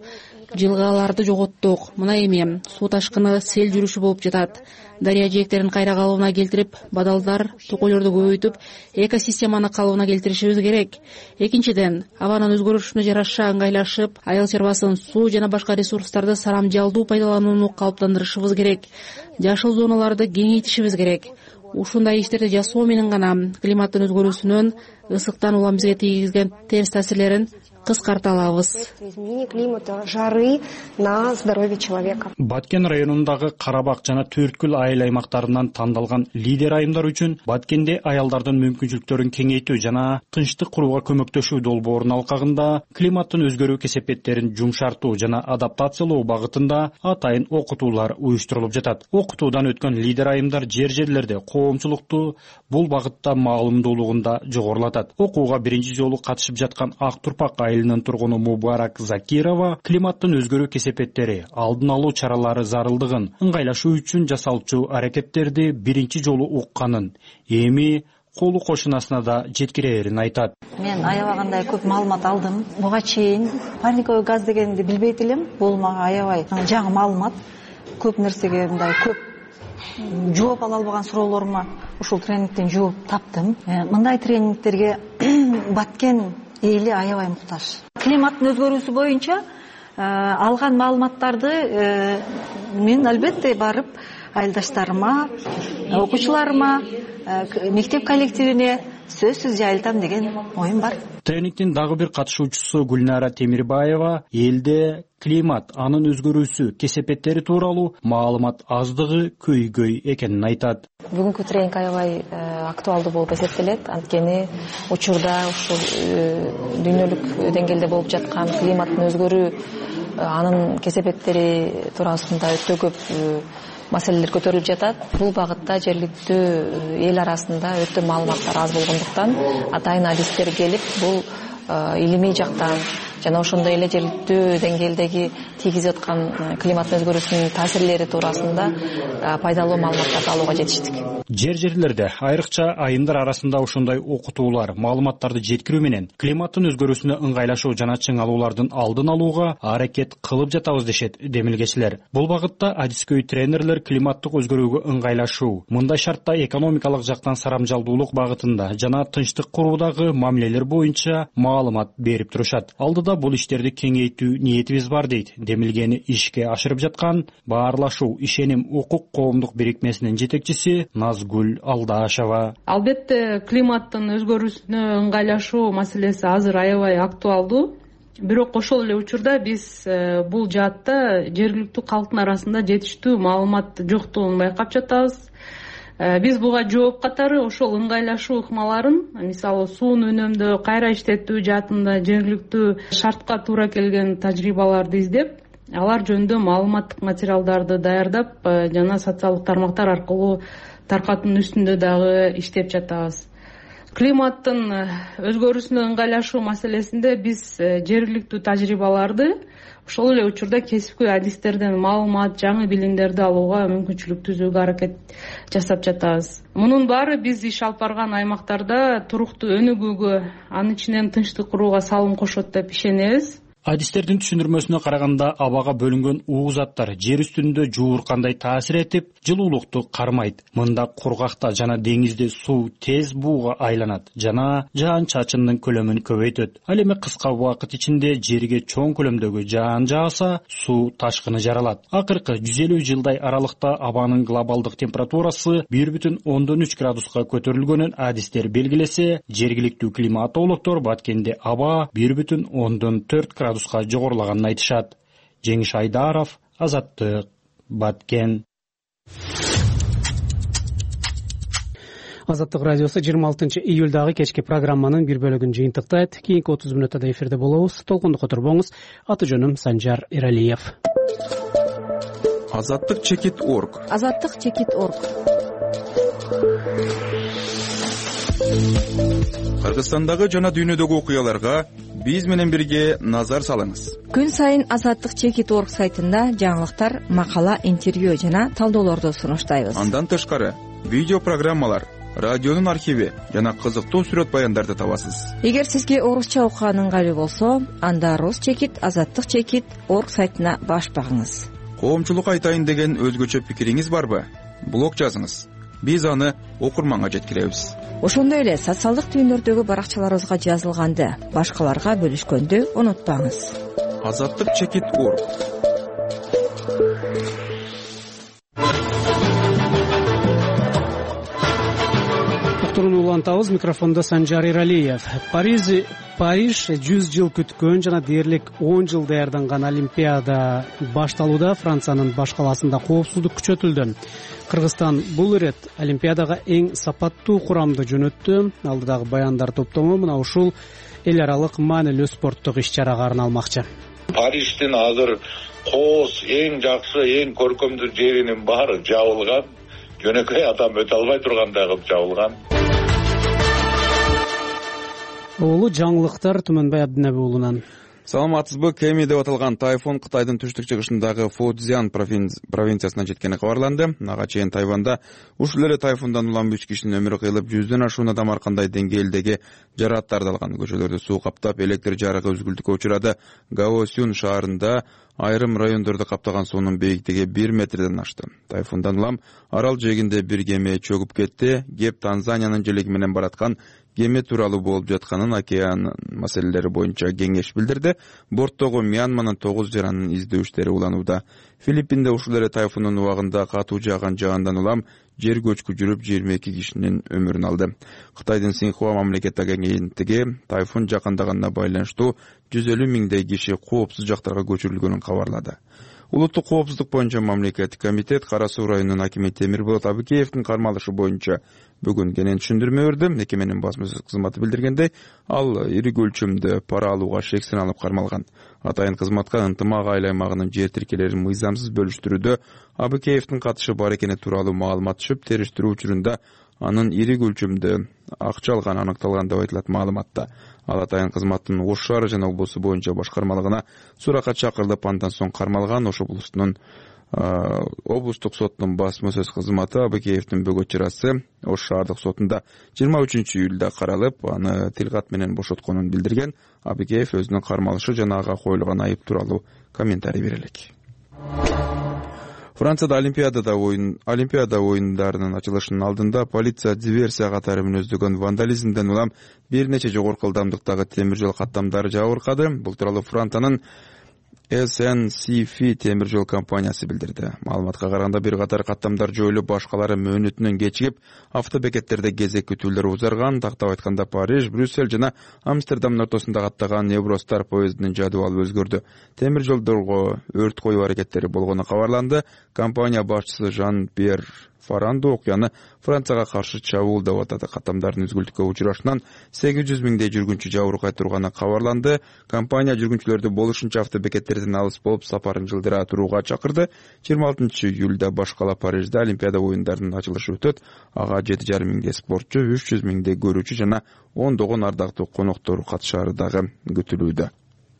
жылгааларды жоготтук. Мына эми суу ташкыны, сел жүрүшү болуп жатат. Дарыя жээктерин кайра калыбына келтирип, бадалдар, токойлорду көбөйтүп, экосистеманы калыбына келтиришибиз керек. Экинчиден, абанын өзгөрүшүнө жараша ыңгайлашып, айыл чарбасын, суу жана башка ресурстарды сарамжалдуу пайдаланууну калыптандырышыбыз керек. Жашыл зоналарды кеңейтишибиз керек. Ушундай иштерди жасоо менен гана климаттын өзгөрүүсүнөн, ысыктан улам бизге тийгизген терс таасирлерин кыскарта алабыз. Изменение климата, жары на здоровье человека. Баткен районундагы Карабак жана Төрткүл айыл аймактарынан тандалган лидер айымдар үчүн Баткенде аялдардын мүмкүнчүлүктөрүн кеңейтүү жана тынчтык курууга көмөктөшүү долбоорунун алкагында климаттын өзгөрүү кесепеттерин жумшартуу жана адаптациялоо багытында атайын окутуулар уюштурулуп жатат. Окутуудан өткөн лидер айымдар жер жерлерде коомчулукту бул багытта маалымдуулугун да жогорулатат. Окууга биринчи жолу катышып жаткан Ак Турпак айылынын тургуну Мубарак Закирова климаттын өзгөрүү кесепеттери, алдын алуу чаралары зарылдыгын, ыңгайлашуу үчүн жасалчу аракеттерди биринчи жолу укканын, эми колу кошунасына да жеткирээрин айтат. Мен аябагандай көп маалымат алдым. Буга чейин парниковый газ дегенди билбейт элем. Бул мага аябай жаңы маалымат. Көп нерсеге мындай көп жооп ала албаган суроолорума ушул тренингден жооп таптым. Мындай тренингтерге Баткен эли аябай муктаж. Климаттын өзгөрүүсү боюнча алган маалыматтарды мен албетте барып айылдаштарыма, окуучуларыма, мектеп коллективине сөзсүз жайылтам деген оюм бар. Тренингдин дагы бир катышуучусу Гүлнара Темирбаева элде климат, анын өзгөрүүсү, кесепеттери тууралуу маалымат аздыгы көйгөй экенин айтат. Бүгүнкү тренинг аябай актуалдуу болуп эсептелет. Анткени учурда ушул дүйнөлүк деңгээлде болуп жаткан климаттын өзгөрүү, анын кесепеттери туурасында өтө көп маселелер көтөрүлүп жатат. Бул багытта жергиликтүү эл арасында өтө маалыматтар аз болгондуктан атайын адистер келип, бул илимий жактан жана ошондой эле жергиликтүү деңгээлдеги тийгизип аткан климаттын өзгөрүүсүнүн таасирлери туурасында пайдалуу маалыматтарды алууга жетиштик. Жер жерлерде айрыкча айымдар арасында ошондой окутуулар, маалыматтарды жеткирүү менен климаттын өзгөрүүсүнө ыңгайлашуу жана чыңалуулардын алдын алууга аракет кылып жатабыз дешет демилгечилер. Бул багытта адискөй тренерлер климаттык өзгөрүүгө ыңгайлашуу, мындай шартта экономикалык жактан сарамжалдуулук багытында жана тынчтык куруудагы мамилелер боюнча маалымат берип турушат. Алдыда бул иштерди кеңейтүү ниетибиз бар дейт демилгени ишке ашырып жаткан Баарлашуу ишеним укук коомдук бирикмесинин жетекчиси Назгүл Алдашева. Албетте климаттын өзгөрүүсүнө ыңгайлашуу маселеси азыр аябай актуалдуу. Бирок ошол эле учурда биз бул жаатта жергиликтүү калктын арасында жетиштүү маалымат жоктугун байкап жатабыз. Биз буга жооп катары ошол ыңгайлашуу ыкмаларын, мисалы сууну үнөмдөө, кайра иштетүү жаатында жергиликтүү шартка туура келген тажрыйбаларды издеп, алар жөнүндө маалыматтык материалдарды даярдап жана социалдык тармактар аркылуу таркатуунун үстүндө дагы иштеп жатабыз. Климаттын өзгөрүүсүнө ыңгайлашуу маселесинде биз жергиликтүү тажрыйбаларды ошол эле учурда кесипкөй адистерден маалымат, жаңы билимдерди алууга мүмкүнчүлүк түзүүгө аракет жасап жатабыз. Мунун баары биз иш алып барган аймактарда туруктуу өнүгүүгө, анын ичинен тынчтык курууга салым кошот деп ишенебиз. Адистердин түшүндүрмөсүнө караганда абага бөлүнгөн уу заттар жер үстүндө жууркандай таасир этип, жылуулукту кармайт. Мында кургакта жана деңизде суу тез бууга айланат жана жаан-чачындын көлөмүн көбөйтөт. Ал эми кыска убакыт ичинде жерге чоң көлөмдөгү жаан жааса, суу ташкыны жаралат. Акыркы жүз элүү жылдай аралыкта абанын глобалдык температурасы бир бүтүн ондон үч градуска көтөрүлгөнүн адистер белгилесе, жергиликтүү климатологдор Баткенде аба бир бүтүн ондон төрт градус жогорулаганын айтышат. Жеңиш Айдаров, Азаттык, Баткен. Азаттык радиосу жыйырма алтынчы июлдагы кечки программанын бир бөлүгүн жыйынтыктайт. Кийинки отуз мүнөттө эфирде болобуз. Толкунду которбоңуз. Аты жөнүм Санжар Эралиев. Азаттык чекит точка орг. Азаттык чекит точка орг. Кыргызстандагы жана дүйнөдөгү окуяларга биз менен бирге назар салыңыз. Күн сайын Азаттык чекит точка орг сайтында жаңылыктар, макала, интервью жана талдоолорду сунуштайбыз. Андан тышкары видео программалар, радионун архиви жана кызыктуу сүрөт баяндарды табасыз. Эгер сизге орусча окуган ыңгайлуу болсо, анда рус чекит, азаттык чекит орг сайтына баш багыңыз. Коомчулукка айтайын деген өзгөчө пикириңиз барбы? Блог жазыңыз. Биз аны окурманга жеткиребиз. Ошондой эле социалдык түйүндөрдөгү баракчаларыбызга жазылганды башкаларга бөлүшкөндү унутпаңыз. азаттык чекит орг. Уктурууну улантабыз. Микрофондо Санжар Иралиев. Париж Париж жүз жыл күткөн жана дээрлик он жыл даярданган Олимпиада башталууда. Франциянын баш калаасында коопсуздук күчөтүлдү. Кыргызстан бул ирет Олимпиадага эң сапаттуу курамды жөнөттү. Алдыдагы баяндар топтому мына ушул эл аралык маанилүү спорттук иш-чарага арналмакчы. Париждин азыр кооз эң жакшы, эң көркөмдүү жеринин баары жабылган. Жөнөкөй адам өтө албай тургандай кылып жабылган. Улуу жаңылыктар Түмөнбай Абдинеби уулунан. Саламатсызбы? Кеми деп аталган тайфун Кытайдын түштүк-чыгышындагы Фудзян провинциясына жеткени кабарланды. Ага чейин Тайванда ушул эле тайфундан улам үч кишинин өмүрү кыйылып, жүздөн ашуун адам ар кандай деңгээлдеги жарааттарды алган. Көчөлөрдү суу каптап, электр жарыгы үзгүлтүккө учурады. Гаосюн шаарында айрым райондорду каптаган суунун бийиктиги бир метрден ашты. Тайфундан улам арал жээгинде бир кеме чөгүп кетти. Кеп Танзаниянын желеги менен бараткан кеме тууралуу болуп жатканын океан маселелери боюнча кеңеш билдирди. Борттогу Мьянманын тогуз жаранын издөө иштери уланууда. Филиппинде ушул эле тайфундун убагында катуу жааган жаандан улам жер көчкү жүрүп жыйырма эки кишинин өмүрүн алды. Кытайдын Синьхуа мамлекеттик агенттиги тайфун жакындаганына байланыштуу жүз элүү миңдей киши коопсуз жактарга көчүрүлгөнүн кабарлады. Улуттук коопсуздук боюнча мамлекеттик комитет Кара Суу районунун акими Темирболот Абыкеевдин кармалышы боюнча бүгүн кенен түшүндүрмө берди. Мекеменин басма кызматы билдиргендей, ал ири көлчөмдө пара алууга шексин алып кармалган. Атайын кызматка ынтымак айыл аймагынын жер тиркелерин мыйзамсыз бөлүштүрүүдө Абыкеевдин катышы бар экени тууралуу маалымат түшүп, териштирүү учурунда анын ири көлчөмдө акча алганы аныкталган деп айтылат маалыматта. Ал атайын кызматтын Ош шаары жана облусу боюнча башкармалыгына суракка чакырылып, андан соң кармалган. Ош облусунун облустук соттун басма сөз кызматы Абыкеевдин бөгөт чарасы Ош шаардык сотунда жыйырма үчүнчү июлда каралып, аны тилкат менен бошотконун билдирген. Абыкеев өзүнүн кармалышы жана ага коюлган айып тууралуу комментарий бере элек. Францияда Олимпиадада оюн Олимпиада оюндарынын ачылышынын алдында полиция диверсия катары мүнөздөгөн вандализмден улам бир нече жогорку ылдамдыктагы темир жол каттамдары жабыркады. Бул тууралуу Франциянын эс эн си эф темир жол компаниясы билдирди. Маалыматка караганда бир катар каттамдар жоюлуп, башкалары мөөнөтүнөн кечигип, автобекеттерде кезек күтүүлөр узарган. Тактап айтканда Париж, Брюссель жана Амстердамдын ортосунда каттаган Евростар поездинин жадыбалы өзгөрдү. Темир жолдорго өрт коюу аракеттери болгону кабарланды. Компания башчысы Жан-Пьер Фаранду окуяны Францияга каршы чабуул деп атады. Каттамдардын үзгүлтүккө учурашынан сегиз жүз миңдей жүргүнчү жабыркай турганы кабарланды. Компания жүргүнчүлөрдү болушунча автобекеттерден алыс болуп сапарын жылдыра турууга чакырды. жыйырма алтынчы июлда башкала Парижде Олимпиада оюндарынын ачылышы өтөт. Ага жети жарым миңдей спортчу, үч жүз миңдей көрүүчү жана ондогон ардактуу коноктор катышаары дагы күтүлүүдө.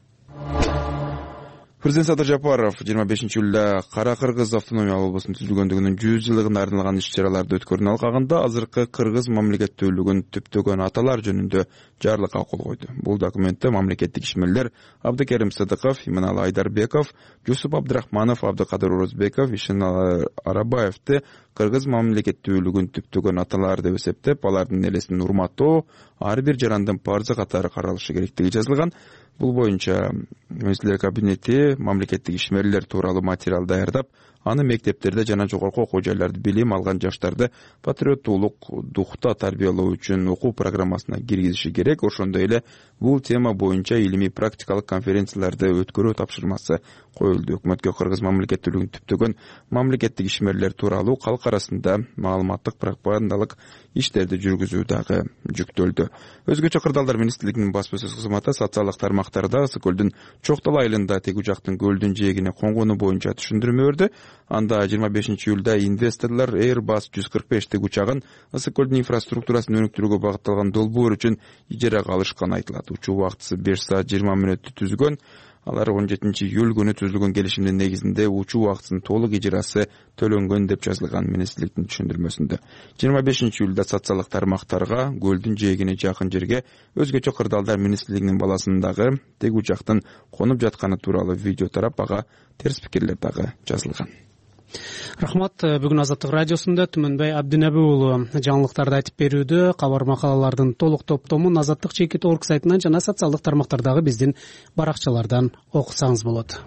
Президент Садыр Жапаров жыйырма бешинчи июлда Кара Кыргыз автономиялык облусунун түзүлгөндүгүнүн жүз жылдыгына арналган иш-чараларды өткөрүүнү алкагында азыркы кыргыз мамлекеттүүлүгүн түптөгөн аталар жөнүндө жарлыкка кол койду. Бул документте мамлекеттик ишмерлер Абдыкерим Сыдыков, Иманалы Айдарбеков, Жусуп Абдрахманов, Абдыкадыр Орозбеков, Ишеналы Арабаевди кыргыз мамлекеттүүлүгүн түптөгөн аталар деп эсептеп, алардын элесин урматтоо ар бир жарандын парзы катары каралышы керектиги жазылган. Бул боюнча Министрлер кабинети мамлекеттик ишмерлер тууралуу материал даярдап, аны мектептерде жана жогорку окуу жайларда билим алган жаштарды патриоттуулук духта тарбиялоо үчүн окуу программасына киргизиши керек. Ошондой эле бул тема боюнча илимий практикалык конференцияларды өткөрүү тапшырмасы коюлду. Өкмөткө кыргыз мамлекеттүүлүгүн түптөгөн мамлекеттик ишмерлер тууралуу калк арасында маалыматтык пропагандалык иштерди жүргүзүү дагы жүктөлдү. Өзгөчө кырдаалдар министрлигинин басма сөз кызматы социалдык тармактарда Ысык көлдүн Чоктал айылында тег учактын көлдүн жээгине конгону боюнча түшүндүрмө берди. Анда жыйырма бешинчи июлда инвесторлор Airbus жүз кырк беш тег учагын Ысык көлдүн инфраструктурасын өнүктүрүүгө багытталган долбоор үчүн ижарага алышканы айтылат. Учуу убактысы беш саат жыйырма мүнөттү түзгөн. алар он жетинчи июль күнү түзүлгөн келишимдин негизинде учуу убактысынын толук ижрасы төлөнгөн деп жазылган министрликтин түшүндүрмөсүндө. жыйырма бешинчи июлда социалдык тармактарга көлдүн жээгине жакын жерге өзгөчө кырдаалдар министрлигинин баласындагы тегүү жактын конуп жатканы тууралуу видео тарап, ага терс пикирлер дагы жазылган. Рахмат. Бүгүн Азаттык радиосунда Түмөнбай Абдинеби уулу жаңылыктарды айтып берүүдө. Кабар макалалардын толук топтомун азаттык чекит орг сайтынан жана социалдык тармактардагы биздин баракчалардан окусаңыз болот.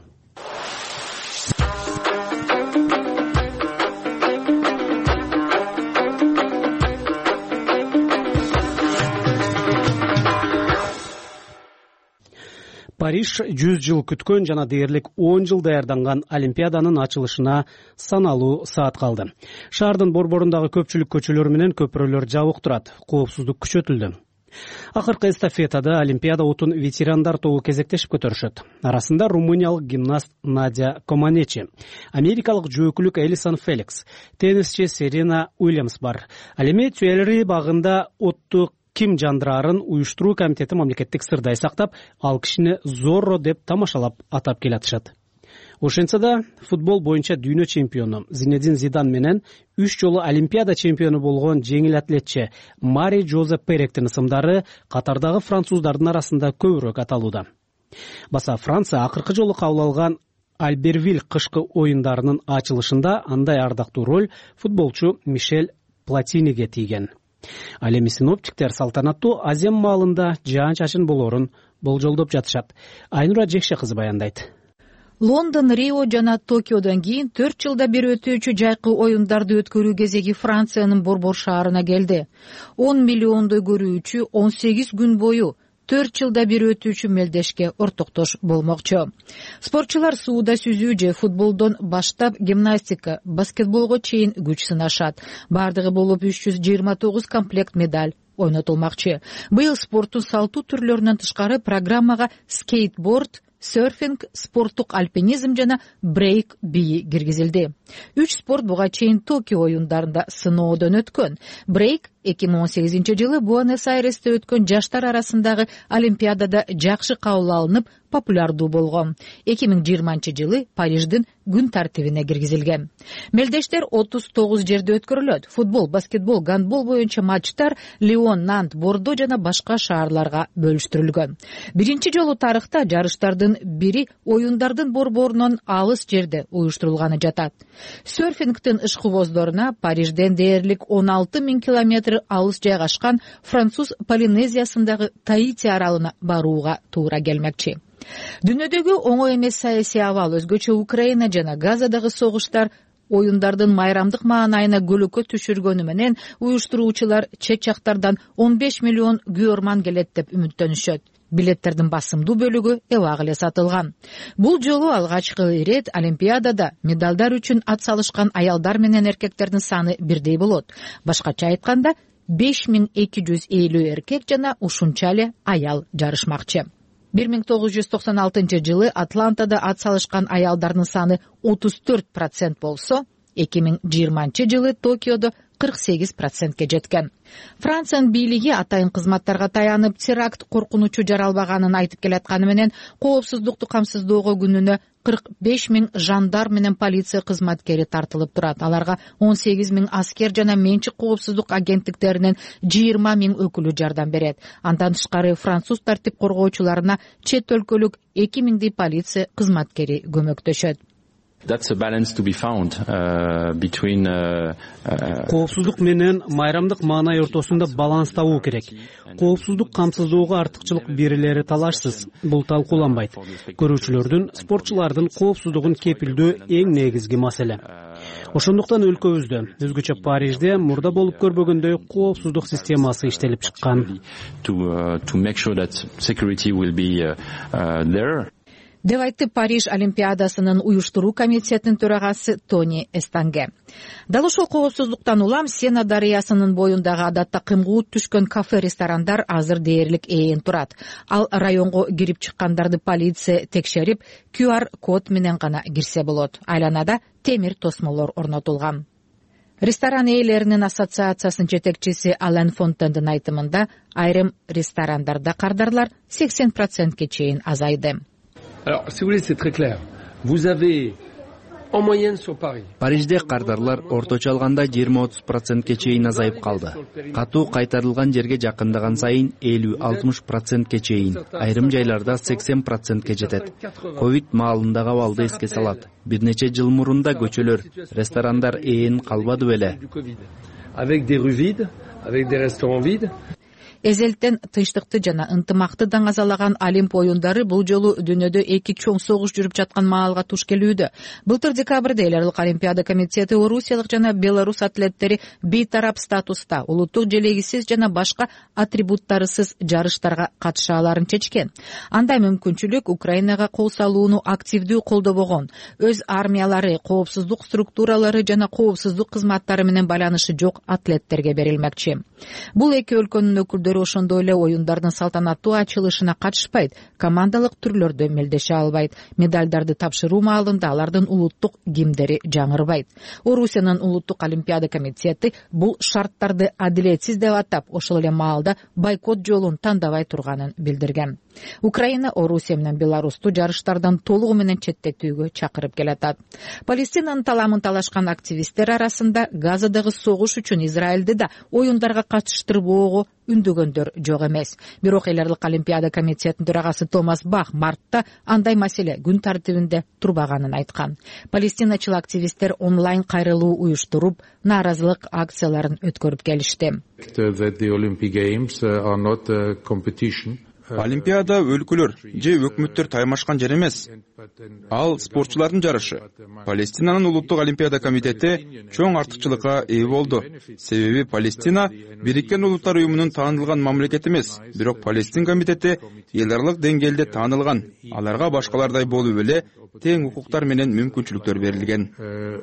Париж жүз жыл күткөн жана дээрлик он жыл даярданган Олимпиаданын ачылышына саналуу саат калды. Шаардын борборундагы көпчүлүк көчөлөр менен көпүрөлөр жабык турат. Коопсуздук күчөтүлдү. Акыркы эстафетада Олимпиада отун ветерандар тобу кезектешип көтөрүшөт. Арасында румыниялык гимнаст Надя Команечи, америкалык жөөкүлүк Элисон Феликс, теннисчи Серена Уильямс бар. Ал эми Тюэлери багында отту ким жандырарын уюштуруу комитети мамлекеттик сырдай сактап, ал кишини Зорро деп тамашалап атап келатышат. Ошентсе да футбол боюнча дүйнө чемпиону Зинедин Зидан менен үч жолу Олимпиада чемпиону болгон жеңил атлетчи Мари Жозе Перектин ысымдары катардагы француздардын арасында көбүрөөк аталууда. Баса Франция акыркы жолу кабыл алган Альбервиль кышкы оюндарынын ачылышында андай ардактуу роль футболчу Мишель Платиниге тийген. Ал эми синоптиктер салтанаттуу азем маалында жаан-чачын болоорун болжолдоп жатышат. Айнура Жекше кызы баяндайт. Лондон, Рио жана Токиодон кийин төрт жылда бир өтүүчү жайкы оюндарды өткөрүү кезеги Франциянын борбор шаарына келди. он миллиондой көрүүчү он сегиз күн бою төрт жылда бир өтүүчү мелдешке ортоктош болмокчу. Спортчулар сууда сүзүү же футболдон баштап гимнастика, баскетболго чейин күч сынашат. Бардыгы болуп үч жүз жыйырма тогуз комплект медаль ойнотулмакчы. Быйыл спорттун салтуу түрлөрүнөн тышкары программага скейтборд, серфинг, спорттук альпинизм жана брейк бии киргизилди. Үч спорт буга чейин Токио оюндарында сыноодон өткөн. Брейк эки миң он сегизинчи жылы Буэнос-Айресте өткөн жаштар арасындагы Олимпиадада жакшы кабыл алынып, популярдуу болгон. эки миң жыйырманчы жылы Париждин күн тартибине киргизилген. Мелдештер отуз тогуз жерде өткөрүлөт. Футбол, баскетбол, гандбол боюнча матчтар Лион, Нант, Бордо жана башка шаарларга бөлүштүрүлгөн. Биринчи жолу тарыхта жарыштардын бири оюндардын борборунан алыс жерде уюштурулганы жатат. Серфингтин ишкыбоздоруна Парижден дээрлик он алты миң километр алыс жайгашкан француз Полинезиясындагы Таити аралына барууга туура келмекчи. Дүйнөдөгү оңой эмес саясий абал, өзгөчө Украина жана Газадагы согуштар оюндардын майрамдык маанайына көлөкө түшүргөнү менен уюштуруучулар чет жактардан он беш миллион күйөрман келет деп үмүттөнүшөт. Билеттердин басымдуу бөлүгү эбак эле сатылган. Бул жолу алгачкы ирет Олимпиадада медалдар үчүн ат салышкан аялдар менен эркектердин саны бирдей болот. Башкача айтканда беш миң эки жүз элүү эркек жана ушунча эле аял жарышмакчы. бир миң тогуз жүз токсон алтынчы жылы Атлантада ат салышкан аялдардын саны отуз төрт процент болсо, эки миң жыйырманчы жылы Токиодо кырк сегиз процентке жеткен. Франциянын бийлиги атайын кызматтарга таянып, теракт коркунучу жаралбаганын айтып келатканы менен коопсуздукту камсыздоого күнүнө кырк беш миң жандар менен полиция кызматкери тартылып турат. Аларга он сегиз миң аскер жана менчик коопсуздук агенттиктеринен жыйырма миң өкүлү жардам берет. Андан тышкары француз тартип коргоочуларына чет өлкөлүк эки миңдей полиция кызматкери көмөктөшөт. That's a balance to be found uh, between uh, uh, коопсуздук менен майрамдык маанай ортосунда баланс табуу керек. Коопсуздук камсыздоого артыкчылык берилери талашсыз. Бул талкууланбайт. Көрүүчүлөрдүн, спортчулардын коопсуздугун кепилдөө эң негизги маселе. Ошондуктан өлкөбүздө, өзгөчө Парижде мурда болуп көрбөгөндөй коопсуздук системасы иштелип чыккан. To uh, to make sure that security will be uh, uh, there. Деп айтты Париж Олимпиадасынын уюштуруу комитетинин төрагасы Тони Эстанге. Дал ошол коопсуздуктан улам Сена дарыясынын боюндагы адатта кымгуут түшкөн кафе-ресторандар азыр дээрлик ээн турат. Ал районго кирип чыккандарды полиция текшерип, ку ар код менен гана кирсе болот. Айланада темир тосмолор орнотулган. Ресторан ээлеринин ассоциациясынын жетекчиси Ален Фонтендин айтымында, айрым ресторандарда кардарлар сексен процентке чейин азайды. Alors, si vous voulez, c'est très clair. Vous avez en moyenne sur Paris. Парижде кардарлар орточо алганда жыйырма отуз процентке чейин азайып калды. Катуу кайтарылган жерге жакындаган сайын элүү алтымыш процентке чейин, айрым жайларда сексен процентке жетет. Ковид маалындагы абалды эске салат. Бир нече жыл мурун да көчөлөр, ресторандар ээн калбады беле. Avec des rues vides, avec des restaurants vides. Эзелтен тынчтыкты жана ынтымакты даңазалаган Олимп оюндары бул жолу дүйнөдө эки чоң согуш жүрүп жаткан маалга туш келүүдө. Былтыр декабрда эл аралык Олимпиада комитети орусиялык жана белорус атлеттери бейтарап статуста улуттук желегисиз жана башка атрибуттарысыз жарыштарга катыша аларын чечкен. Андай мүмкүнчүлүк Украинага кол салууну активдүү колдобогон, өз армиялары, коопсуздук структуралары жана коопсуздук кызматтары менен байланышы жок атлеттерге берилмекчи. Бул эки өлкөнүн өкүлдөрү ошондой эле оюндардын салтанаттуу ачылышына катышпайт, командалык түрлөрдө мелдеше албайт, медалдарды тапшыруу маалында алардын улуттук гимндери жаңырбайт. Орусиянын улуттук олимпиада комитети бул шарттарды адилетсиз деп атап, ошол эле маалда бойкот жолун тандабай турганын билдирген. Украина Орусия менен Беларусту жарыштардан толугу менен четтетүүгө чакырып келатат. Палестинанын таламын талашкан активисттер арасында Газадагы согуш үчүн Израилди да оюндарга катыштырбоого үндөгөндөр жок эмес. Бирок эл аралык олимпиада комитетинин төрагасы Томас Бах мартта андай маселе күн тартибинде турбаганын айткан. Палестиначыл активисттер онлайн кайрылуу уюштуруп, нааразылык акцияларын өткөрүп келишти. Олимпиада өлкөлөр же өкмөттөр таймашкан жер эмес. Ал спортчулардын жарышы. Палестинанын улуттук олимпиада комитети чоң артыкчылыкка ээ болду. Себеби Палестина Бириккен Улуттар уюмунун таанылган мамлекет эмес, бирок Палестин комитети эл аралык деңгээлде таанылган. Аларга башкалардай болуп эле тең укуктар менен мүмкүнчүлүктөр берилген.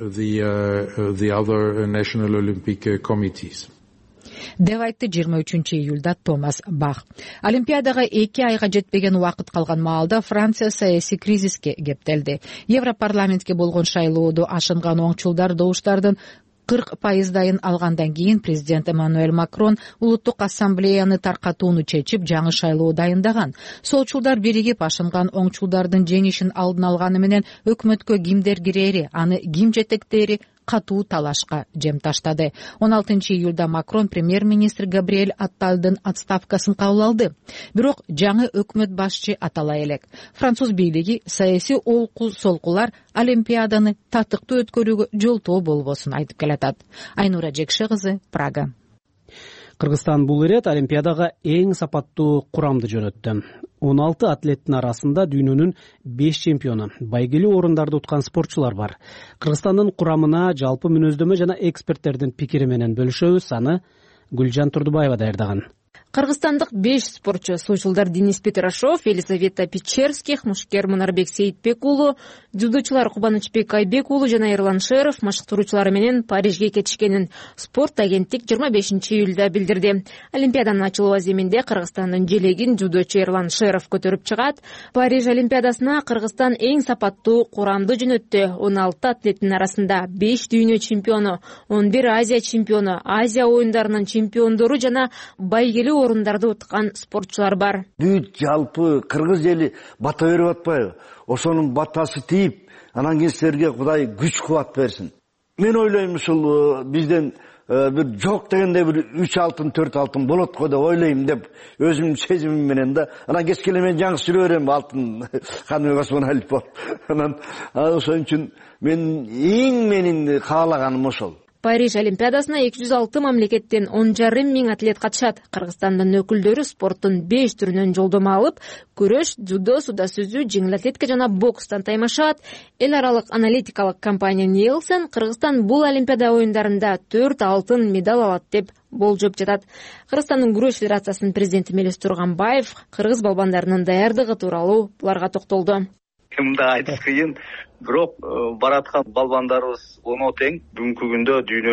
деп айтты жыйырма үчүнчү июлда Томас Бах. Олимпиадага эки айга жетпеген убакыт калган маалда Франция саясий кризиске кептелди. Европарламентке болгон шайлоодо ашынган оңчулдар добуштардын кырк пайыздайын алгандан кийин президент Эммануэль Макрон улуттук ассамблеяны таркатууну чечип, жаңы шайлоо дайындаган. Солчулдар биригип ашынган оңчулдардын жеңишин алдын алганы менен өкмөткө кимдер кирери, аны ким жетектери катуу талашка жем таштады. он алтынчы июлда Макрон премьер-министр Габриэль Атталдын отставкасын кабыл алды. Бирок жаңы өкмөт башчы атала элек. Француз бийлиги саясий олку солкулар Олимпиаданы татыктуу өткөрүүгө жолтоо болбосун айтып келатат. Айнура Жекше кызы, Прага. Кыргызстан бул ирет Олимпиадага эң сапаттуу курамды жөнөттү. он алты атлеттин арасында дүйнөнүн беш чемпиону, байгелүү орундарды уткан спортчулар бар. Кыргызстандын курамына жалпы мүнөздөмө жана эксперттердин пикири менен бөлүшөбүз. Аны Гүлжан Турдубаева даярдаган. Кыргызстандык беш спортчу суучулдар Денис Петрашов, Елизавета Печерских, Мушкер Мунарбек Сейитбек уулу, дзюдочулар Кубанычбек Айбек уулу жана Эрлан Шеров машыктыруучулары менен Парижге кетишкенин спорт агенттик жыйырма бешинчи июлда билдирди. Олимпиаданын ачылуу аземинде Кыргызстандын желегин дзюдочу Эрлан Шеров көтөрүп чыгат. Париж Олимпиадасына Кыргызстан эң сапаттуу курамды жөнөттү. он алты атлеттин арасында беш дүйнө чемпиону, он бир Азия чемпиону, Азия оюндарынын чемпиондору жана байгелүү орундарды уткан спортчулар бар. Бүт жалпы кыргыз эли бата берип атпайбы? Ошонун батасы тийип, анан кийин силерге Кудай күч кубат берсин. Мен ойлойм ушул бизден бир жок дегенде бир үч алтын, төрт алтын болот го деп ойлойм деп өзүмдүн сезимим менен да. Анан кечкеле мен жаңы жүрө берем алтын Каныбек Осмоналиев болуп. Анан ошон үчүн мен эң менин каалаганым ошол. Париж Олимпиадасына эки жүз алты мамлекеттен он жарым миң атлет катышат. Кыргызстандын өкүлдөрү спорттун беш түрүнөн жолдомо алып, күрөш, дзюдо, суда сүзүү, жеңил атлетика жана бокстан таймашат. Эл аралык аналитикалык компания Nielsen Кыргызстан бул Олимпиада оюндарында төрт алтын медаль алат деп болжоп жатат. Кыргызстандын күрөш федерациясынын президенти Мелис Турганбаев кыргыз балбандарынын даярдыгы тууралуу буларга токтолду. Кимде айтыш кыйын, бирок бараткан балбандарыбыз оно тең. Бүгүнкү күндө дүйнөлүк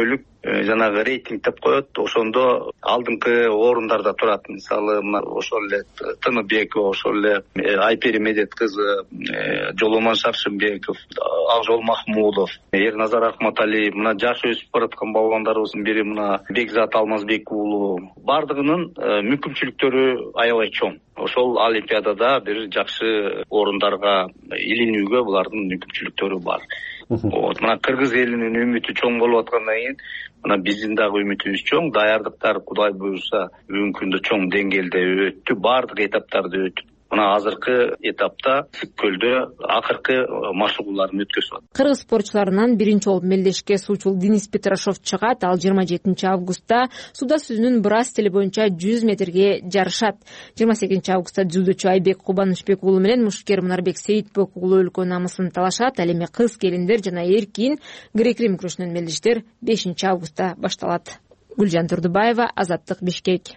жанагы рейтинг деп коет, ошондо алдыңкы орундарда турат. Мисалы ошол эле Тыныбекова, ошол эле Айпери Медет кызы, Жоломон Шаршымбеков, Акжол Махмудов, Эрназар Акматалиев, мына жашы өсүп бараткан балбандарыбыздын бири мына Бекзат Алмазбек уулу. Бардыгынын мүмкүнчүлүктөрү аябай чоң. Ошол олимпиадада бир жакшы орундарга илинүүгө булардын мүмкүнчүлүктөрү бар. Вот, мына кыргыз элинин үмүтү чоң болуп аткандан кийин, мына биздин дагы үмүтүбүз чоң. Даярдыктар Кудай буюрса бүгүнкү күндө чоң деңгээлде өттү, бардык этаптарды өтүп. Мына азыркы этапта Сүткөлдө акыркы машыгууларын өткөзүп атат. Кыргыз спортчуларынан биринчи болуп мелдешке суучул Денис Петрашов чыгат. Ал жыйырма жетинчи августта суда сүзүүнүн брас стили боюнча жүз метрге жарышат. жыйырма сегизинчи августта дзюдочу Айбек Кубанычбек уулу менен мушкер Мунарбек Сейитбек уулу өлкө намысын талашат. Ал эми кыз келиндер жана эркин грек-рим күрөшүнөн мелдештер бешинчи августта башталат. Гүлжан Турдубаева, Азаттык, Бишкек.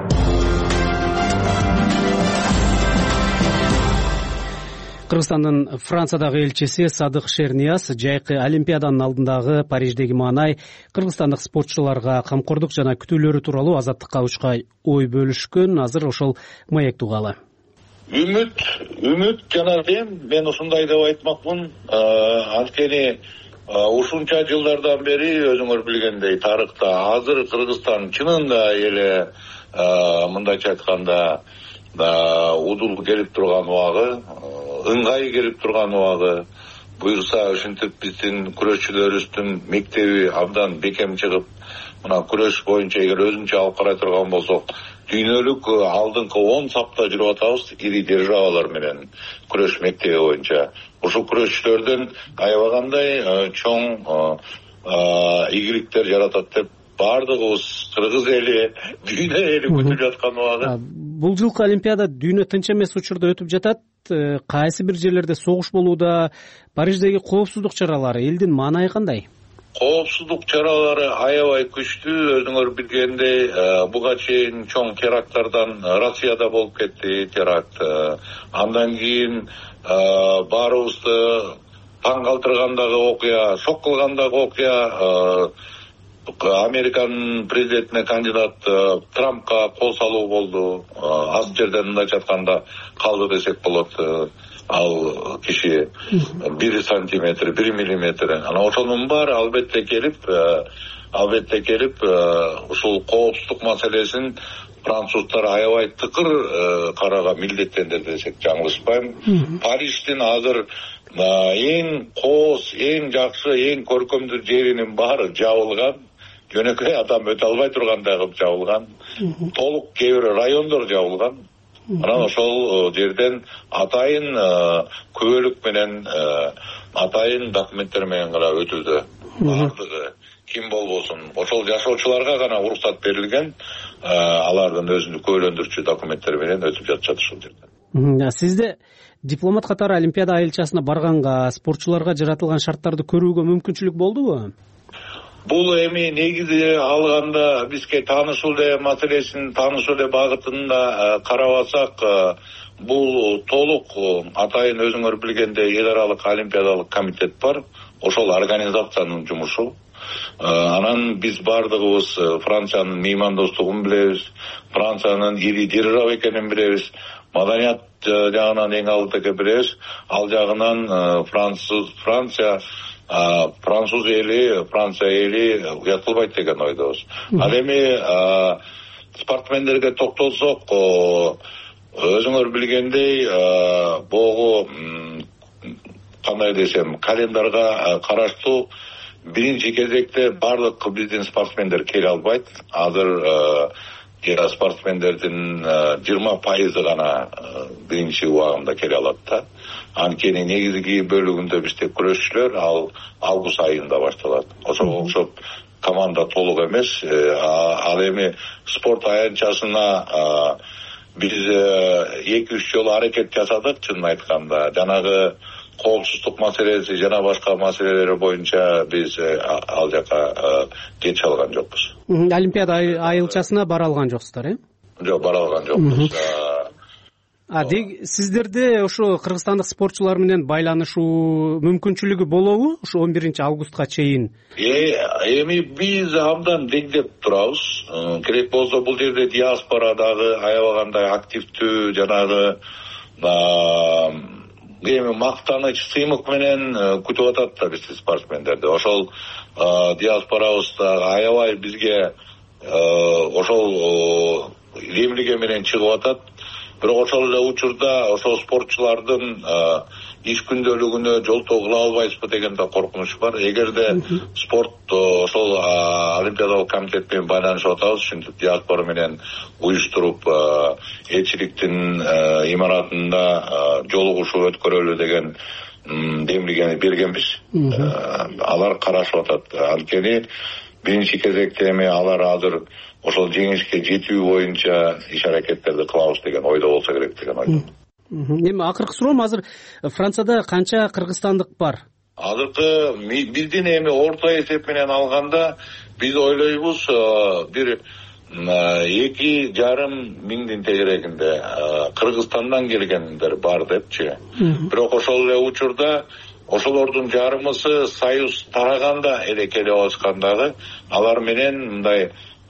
Кыргызстандын Франциядагы элчиси Садык Шернияз жайкы Олимпиаданын алдындагы Париждеги маанай кыргызстандык спортчуларга камкордук жана күтүүлөрү тууралуу Азаттыкка учкай ой бөлүшкөн. Азыр ошол маек тугалы. Үмүт, үмүт жана дем, мен ушундай деп айтмакмын. Анткени ушунча жылдардан бери өзүңөр билгендей тарыхта азыр Кыргызстан чынында эле мындайча айтканда удул келип турган убагы, ыңгай келип турган убагы, буюрса ушинтип биздин күрөшчүлөрүбүздүн мектеби абдан бекем чыгып, мына күрөш боюнча эгер өзүнчө алып карай турган болсок, дүйнөлүк алдыңкы он сапта жүрүп атабыз, ири державалар менен күрөш мектеби боюнча. Ушул күрөшчүлөрдөн аябагандай чоң игиликтер жаратат деп бардыгыбыз кыргыз эли, дүйнө эли күтүп жаткан убагы. Бул жылкы Олимпиада дүйнө тынч эмес учурда өтүп жатат. Кайсы бир жерлерде согуш болууда, Париждеги коопсуздук чаралары элдин маанайы кандай? Коопсуздук чаралары аябай күчтүү. Өзүңөр билгендей, буга чейин чоң теракттардан Россияда болуп кетти теракт. Андан кийин баарыбызды таң калтыргандагы окуя, шок кылгандагы окуя Американын президентине кандидат Трампка кол салуу болду. Аз жерден мындайча айтканда калды десек болот. Ал киши бир сантиметр, бир миллиметр. Анан ошонун баары албетте келип, албетте келип, ушул коопсуздук маселесин француздар аябай тыкыр карага милдеттенди десек жаңылышпайм. Париждин азыр эң кооз, эң жакшы, эң көркөмдүү жеринин баары жабылган. Жөнөкөй адам өтө албай тургандай кылып жабылган. Толук кээ бир райондор жабылган. Анан ошол жерден атайын күбөлүк менен, атайын документтер менен гана өтүүдө. Бардыгы ким болбосун, ошол жашоочуларга гана уруксат берилген. Алардын өзүнүн күбөлөндүрчү документтери менен өтүп жатышат ушул жерде. Сизде дипломат катары Олимпиада айылчасына барганга, спортчуларга жаратылган шарттарды көрүүгө мүмкүнчүлүк болдубу? Бул эми негизи алганда бизге таанышуу эле маселесин, таанышуу эле багытында карабасак, бул толук атайын өзүңөр билгендей эл аралык олимпиадалык комитет бар. Ошол организациянын жумушу. Анан биз бардыгыбыз Франциянын меймандостугун билебиз, Франциянын ири держава экенин билебиз, маданият жагынан эң алдыга билебиз. Ал жагынан Француз, Франция француз эли, Франция эли уятылбайт деген ойдобуз. Ал эми спортсмендерге токтолсок, өзүңөр билгендей, богу кандай десем, календарга караштуу биринчи кезекте барлык биздин спортсмендер келе албайт. Азыр спортсмендердин жыйырма пайызы гана биринчи убагында келе алат да. Анткени негизги бөлүгүндө бизде күрөшчүлөр ал август айында башталат. Ошого окшоп команда толук эмес. Ал эми спорт аянтчасына биз эки үч жолу аракет жасадык, чынын айтканда. Жанагы коопсуздук маселеси жана башка маселелер боюнча биз ал жака кете алган жокпуз. Олимпиада айылчасына бара алган жоксуздар, э? Жок, бара алган жокпуз. А сиздерде ошо кыргызстандык спортчулар менен байланышуу мүмкүнчүлүгү болобу ушу он биринчи августка чейин? Эми биз абдан деңдеп турабыз. Керек болсо бул жерде диаспора дагы аябагандай активдүү жанагы эми мактаныч сыймык менен күтүп атат да бизди спортсмендерди. Ошол диаспорабыз дагы аябай бизге ошол лемлиге менен чыгып атат. Бирок ошол эле учурда ошол спортчулардын иш күндөлүгүнө жолтоо кыла албайбызбы деген да коркунуч бар. Эгерде спорт ошол Олимпиадалык комитет менен байланышып атабыз, ушинтип диаспора менен уюштуруп элчиликтин имаратында жолугушуу өткөрөлү деген демилгени бергенбиз. Алар карашып атат. Анткени биринчи кезекте эми алар азыр ошол жеңишке жетүү боюнча иш аракеттерди кылабыз деген ойдо болсо керек деген ойдо. Эми акыркы суроом, азыр Францияда канча кыргызстандык бар? Азыркы биздин эми орто эсеп менен алганда биз ойлойбуз бир эки жарым миңдин тегерегинде Кыргызстандан келгендер бар депчи. Бирок ошол эле учурда ошолордун жарымысы союз тараганда эле келип алышкандагы, алар менен мындай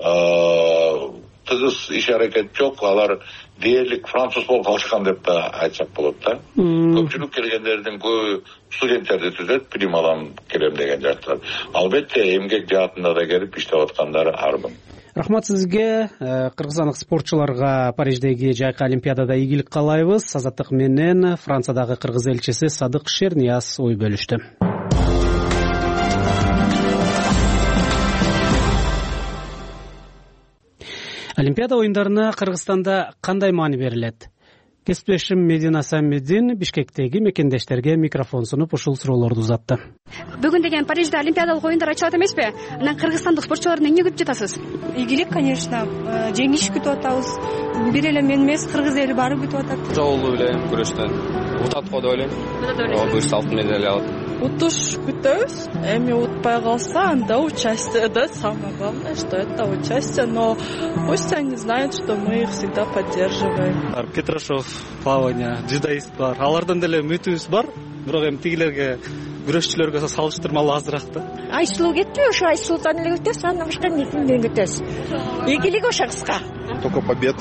тыгыз иш аракет жок. Алар дээрлик француз болуп калышкан деп да айтсак болот да. Көпчүлүк келгендердин көбү студенттерди түзөт, билим алам келем деген жаштар. Албетте эмгек жаатында да келип иштеп аткандары арбын. Рахмат сизге. Кыргызстандык спортчуларга Париждеги жайкы Олимпиадада ийгилик каалайбыз. Азаттык менен Франциядагы кыргыз элчиси Садык Шернияз ой бөлүштү. Олимпиада оюндарына Кыргызстанда кандай маани берилет? Кесиптешим Медина Самедин Бишкектеги мекендештерге микрофон сунуп ушул суроолорду узатты. Бүгүн деген Парижде Олимпиадалык оюндар ачылат эмеспи? Анан кыргызстандык спортчуларды эмне күтүп жатасыз? Ийгилик, конечно. Жеңиш күтүп атабыз. Бир эле мен эмес, кыргыз эли баары күтүп атат. Жолу эле күрөштөн утат го деп ойлойм. Буюрса алтын медаль алат. Утуш күтөбүз. Эми утпай калса, анда участие, да, самое главное, что это участие, но пусть они знают, что мы их всегда поддерживаем. Петрашов, плавание, дзюдоист бар. Алардан деле үмүтүбүз бар. Бирок эми тигилерге, күрөшчүлөргө салыштырмалуу азыраак да. Айсулуу кетти, ошо Айсулуудан эле күтөбүз, андан башка эмнеден күтөбүз? Ийгилик ошо кыска. Только побед.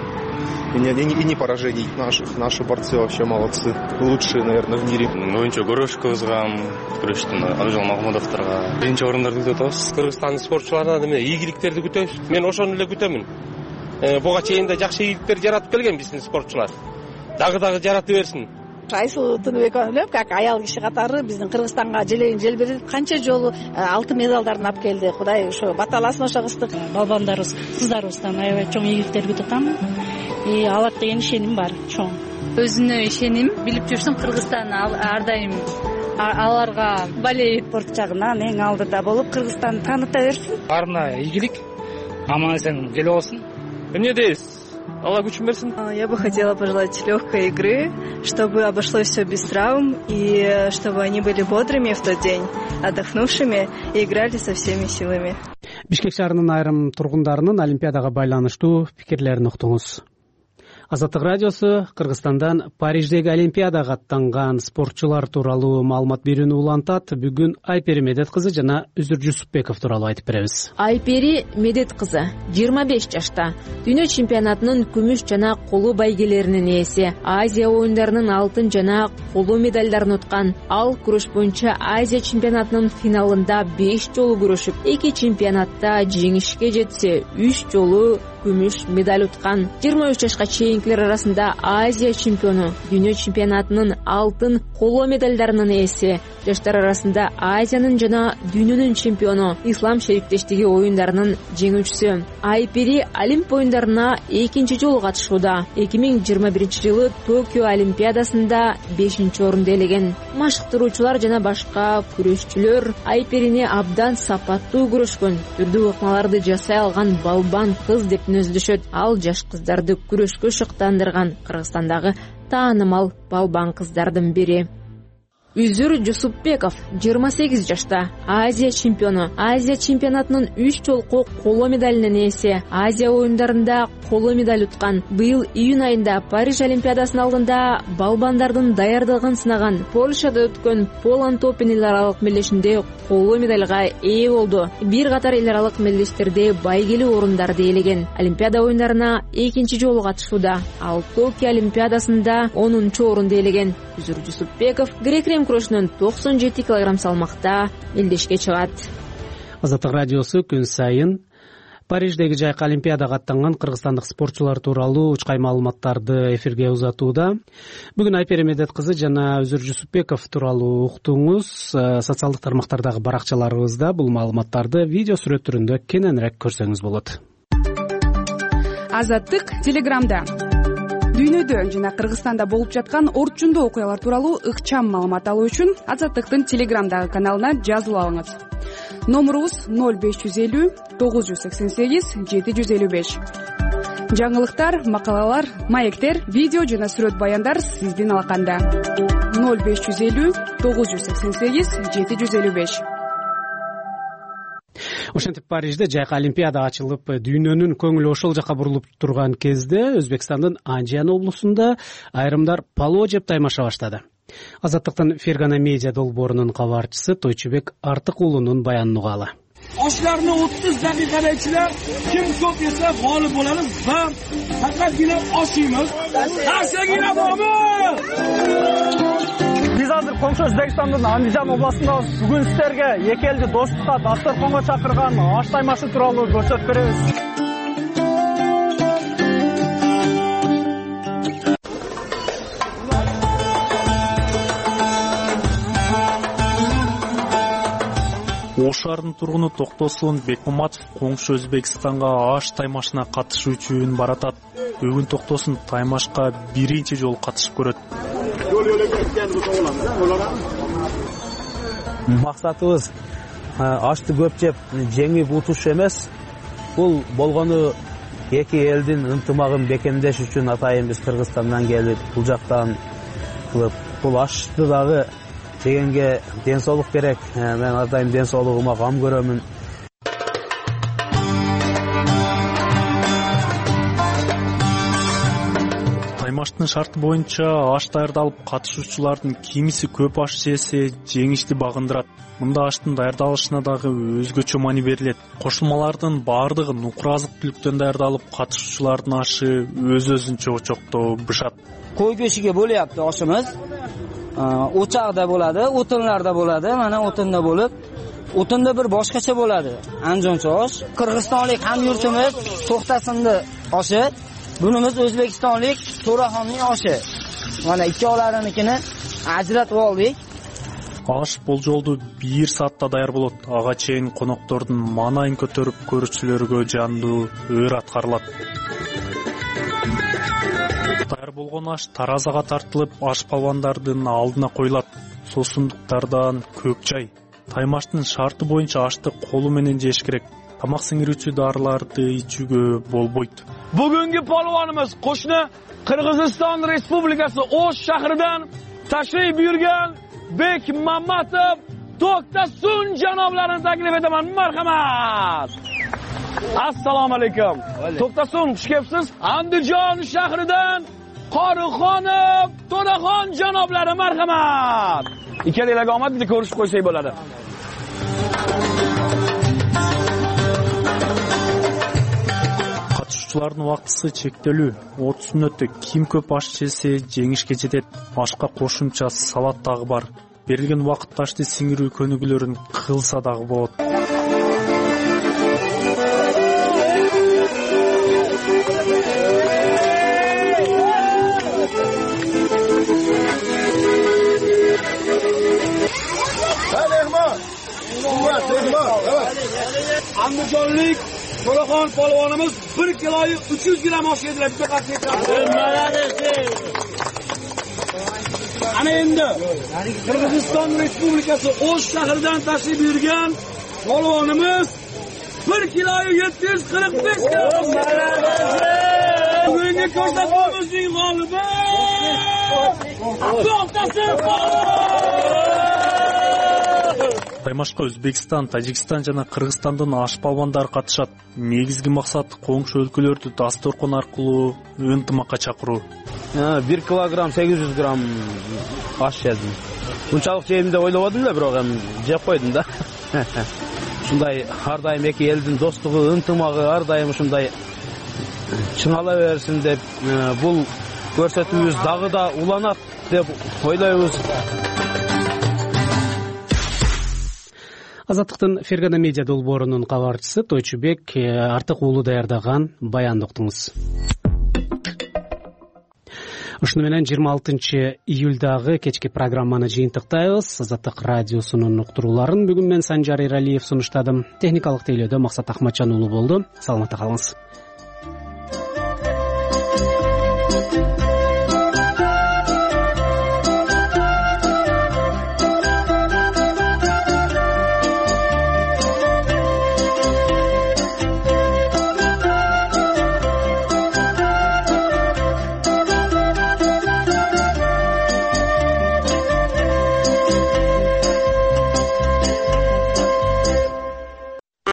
И не, и, не, и не поражений наших. Наши борцы вообще молодцы. Лучшие, наверное, в мире. Боюнча Горошковузга, күрөштүн Абжал Магмудовторго биринчи орундарды күтүп атабыз. Кыргызстандык спортчулардан эме ийгиликтерди күтөбүз. Мен ошону эле күтөмүн. Буга чейин да жакшы ийгиликтер жаратып келген биздин спортчулар. Дагы дагы жарата берсин. Айсулуу Тыныбекова элем, как аял киши катары биздин Кыргызстанга желегин желбирип канча жолу алтын медалдарын алып келди. Кудай ошо баталасын ошо кыздык. Балбандарыбыз, кыздарыбыздан аябай чоң ийгиликтер күтүп атам. И алат деген ишеним бар, чоң. Өзүнө ишеним, билип жүрсүң, Кыргызстан ар дайым аларга болеет. Спорт жагынан эң алдыда болуп Кыргызстанды тааныта берсин. Баарына ийгилик, аман эсен келип алсын. Эмне дейсиз? Алла күчүн берсин. Я бы хотела пожелать легкой игры, чтобы обошлось все без травм и чтобы они были бодрыми в тот день, отдохнувшими и играли со всеми силами. Бишкек шаарынын айрым тургундарынын Олимпиадага байланыштуу пикирлерин уктуңуз. Азаттык радиосу Кыргызстандан Париждеги Олимпиадага аттанган спортчулар тууралуу маалымат берүүнү улантат. Бүгүн Айпери Медет кызы жана Үзүр Жусупбеков тууралуу айтып беребиз. Айпери Медет кызы жыйырма беш жашта. Дүйнө чемпионатынын күмүш жана колу байгелеринин ээси. Азия оюндарынын алтын жана колу медалдарын уткан. Ал күрөш боюнча Азия чемпионатынын финалында беш жолу күрөшүп, эки чемпионатта жеңишке жетсе, үч жолу күмүш медаль уткан. жыйырма үч жашка чейинкилер арасында Азия чемпиону, дүйнө чемпионатынын алтын коло медалдарынын ээси, жаштар арасында Азиянын жана дүйнөнүн чемпиону, Ислам шериктештиги оюндарынын жеңүүчүсү. Айпери Олимп оюндарына экинчи жолу катышууда. эки миң жыйырма биринчи жылы Токио Олимпиадасында бешинчи орунду ээлеген. Машыктыруучулар жана башка күрөшчүлөр Айперини абдан сапаттуу күрөшкөн, түрдүү ыкмаларды жасай алган балбан кыз деп өздөшөт. Ал жаш кыздарды күрөшкө шыктандырган Кыргызстандагы таанымал балбан кыздардын бири. Үзүр Жусупбеков жыйырма сегиз жашта, Азия чемпиону. Азия чемпионатынын үч жолку коло медалинин ээси. Азия оюндарында коло медаль уткан. Быйыл июнь айында Париж олимпиадасынын алдында балбандардын даярдыгын сынаган Польшада өткөн Полон Топин эл аралык мелдешинде коло медальга ээ болду. Бир катар эл аралык мелдештерде байгелүү орундарды ээлеген. Олимпиада оюндарына экинчи жолу катышууда. Ал Токио олимпиадасында онунчу орунду ээлеген. Үзүр Жусупбеков грек-рим күрөшүнөн токсон жети килограмм салмакта мелдешке чыгат. Азаттык радиосу күн сайын Париждеги жайкы олимпиадага аттанган кыргызстандык спортчулар тууралуу учкай маалыматтарды эфирге узатууда. Бүгүн Айпери Медет кызы жана Үзүр Жусупбеков тууралуу уктуңуз. Социалдык тармактардагы баракчаларыбызда бул маалыматтарды видео сүрөт түрүндө кененирээк көрсөңүз болот. Азаттык Телеграмда дүйнөдө жана Кыргызстанда болуп жаткан орчундуу окуялар тууралуу ыкчам маалымат алуу үчүн Азаттыктын Телеграмдагы каналына жазылып алыңыз. Номурубуз ноль беш жүз элүү тогуз жүз сексен сегиз жети жүз элүү беш. Жаңылыктар, макалалар, маектер, видео жана сүрөт баяндар сиздин алаканда. ноль беш жүз элүү тогуз жүз сексен сегиз жети жүз элүү беш. Ошентип Парижде жайкы олимпиада ачылып, дүйнөнүн көңүлү ошол жака бурулуп турган кезде Өзбекстандын Анжиян облусунда айрымдар палоо жеп таймаша баштады. Азаттыктын Фергана медиа долбоорунун кабарчысы Тойчубек Артык уулунун баянын угалы. Oshlarni o'ttiz daqiqada ichida kim ko'p yesa g'olib bo'lamiz va faqatgina oshimiz. Tasagina bormi? Биз азыр коңшу Өзбекстандын Андижан областындабыз. Бүгүн сиздерге эки элди достукка дасторконго чакырган аш таймашы тууралуу көрсөтүп беребиз. Ош шаарынын тургуну Токтосун Бекмаматов коңшу Өзбекстанга аш таймашына катышуу үчүн баратат. Бүгүн Токтосун таймашка биринчи жолу катышып көрөт. Максатыбыз ашты көп жеп жеңип утуш эмес. Бул болгону эки элдин ынтымагын бекемдеш үчүн атайын биз Кыргызстандан келип, бул жактан кылып, бул ашты дагы жегенге ден соолук керек. Мен ар дайым ден соолугума кам көрөмүн. Таймаштын шарты боюнча аш даярдалып, катышуучулардын кимиси көп аш жесе жеңишти багындырат. Мында аштын даярдалышына дагы өзгөчө маани берилет. Кошулмалардын баардыгы нукур азык-түлүктөн даярдалып, катышуучулардын ашы өз-өзүнчө очокто бышат. Кой көшүгө бөлөйапты ашымыз. O'chaqda bo'ladi, o'tinlarda bo'ladi. Mana o'tinda bo'lib, o'tinda bir boshqacha bo'ladi. Anjoncha osh. Qirg'izistonlik hamyurtimiz To'xtasindi oshi, bunimiz O'zbekistonlik To'raxonning oshi. Mana ikkovlarinikini ajratib oldik. Аш болжолду бир саатта даяр болот. Ага чейин коноктордун маанайын көтөрүп көрүүчүлөргө жандуу өр аткарылат. Даяр болгон аш таразага тартылып, аш палвандардын алдына коюлат. Сосундуктардан көк чай. Таймаштын шарты боюнча ашты колу менен жеш керек. Тамак сиңирүүчү дарыларды ичүүгө болбойт. Бүгүнкү палвонimiz qo'shni Qirg'iziston Respublikasi Osh shahridan tashrif buyurgan Bekmamatov To'xtasun janoblarini taklif etaman. Marhamat. Assalomu alaykum. To'xtasun, xush kelibsiz. Andijon shahridan Qorixonov To'raxon janoblari, marhamat. Ikkalanglarga omad, bitta ko'rishib qo'ysak bo'ladi. Катышуучулардын убактысы чектелүү. отуз мүнөттө ким көп аш жесе жеңишке жетет. Ашка кошумча салат дагы бар. Берилген убакытта ашты сиңирүү көнүгүүлөрүн кылса дагы болот. Andijonlik To'raxon polvonimiz bir kiloyi uch yuz gramm osh yedilar. Bitta qattiq. Ana endi Qirg'iziston Respublikasi Osh shahridan tashrif buyurgan polvonimiz bir kiloyi yetti yuz qirq besh gramm. Bugungi ko'rsatuvimizning g'olibi To'xtasun polvon. Саймашка Өзбекстан, Тажикстан жана Кыргызстандын аш балбандары катышат. Негизги максат коңшу өлкөлөрдү дасторкон аркылуу ынтымакка чакыруу. бир килограмм сегиз жүз грамм аш жедим. Мынчалык жейм деп ойлободум эле, бирок эми жеп койдум да. Ушундай ар дайым эки элдин достугу, ынтымагы ар дайым ушундай чыңала берсин деп, бул көрсөтүүбүз дагы да уланат деп ойлойбуз. Азаттыктын Фергана медиа долбоорунун кабарчысы Тойчубек артык уулу даярдаган баянды уктуңуз. Ушуну менен жыйырма алтынчы июлдагы кечки программаны жыйынтыктайбыз. Азаттык радиосунун уктурууларын бүгүн мен Санжар Эралиев сунуштадым. Техникалык тейлөөдө Максат Ахматжан уулу болду. Саламатта калыңыз.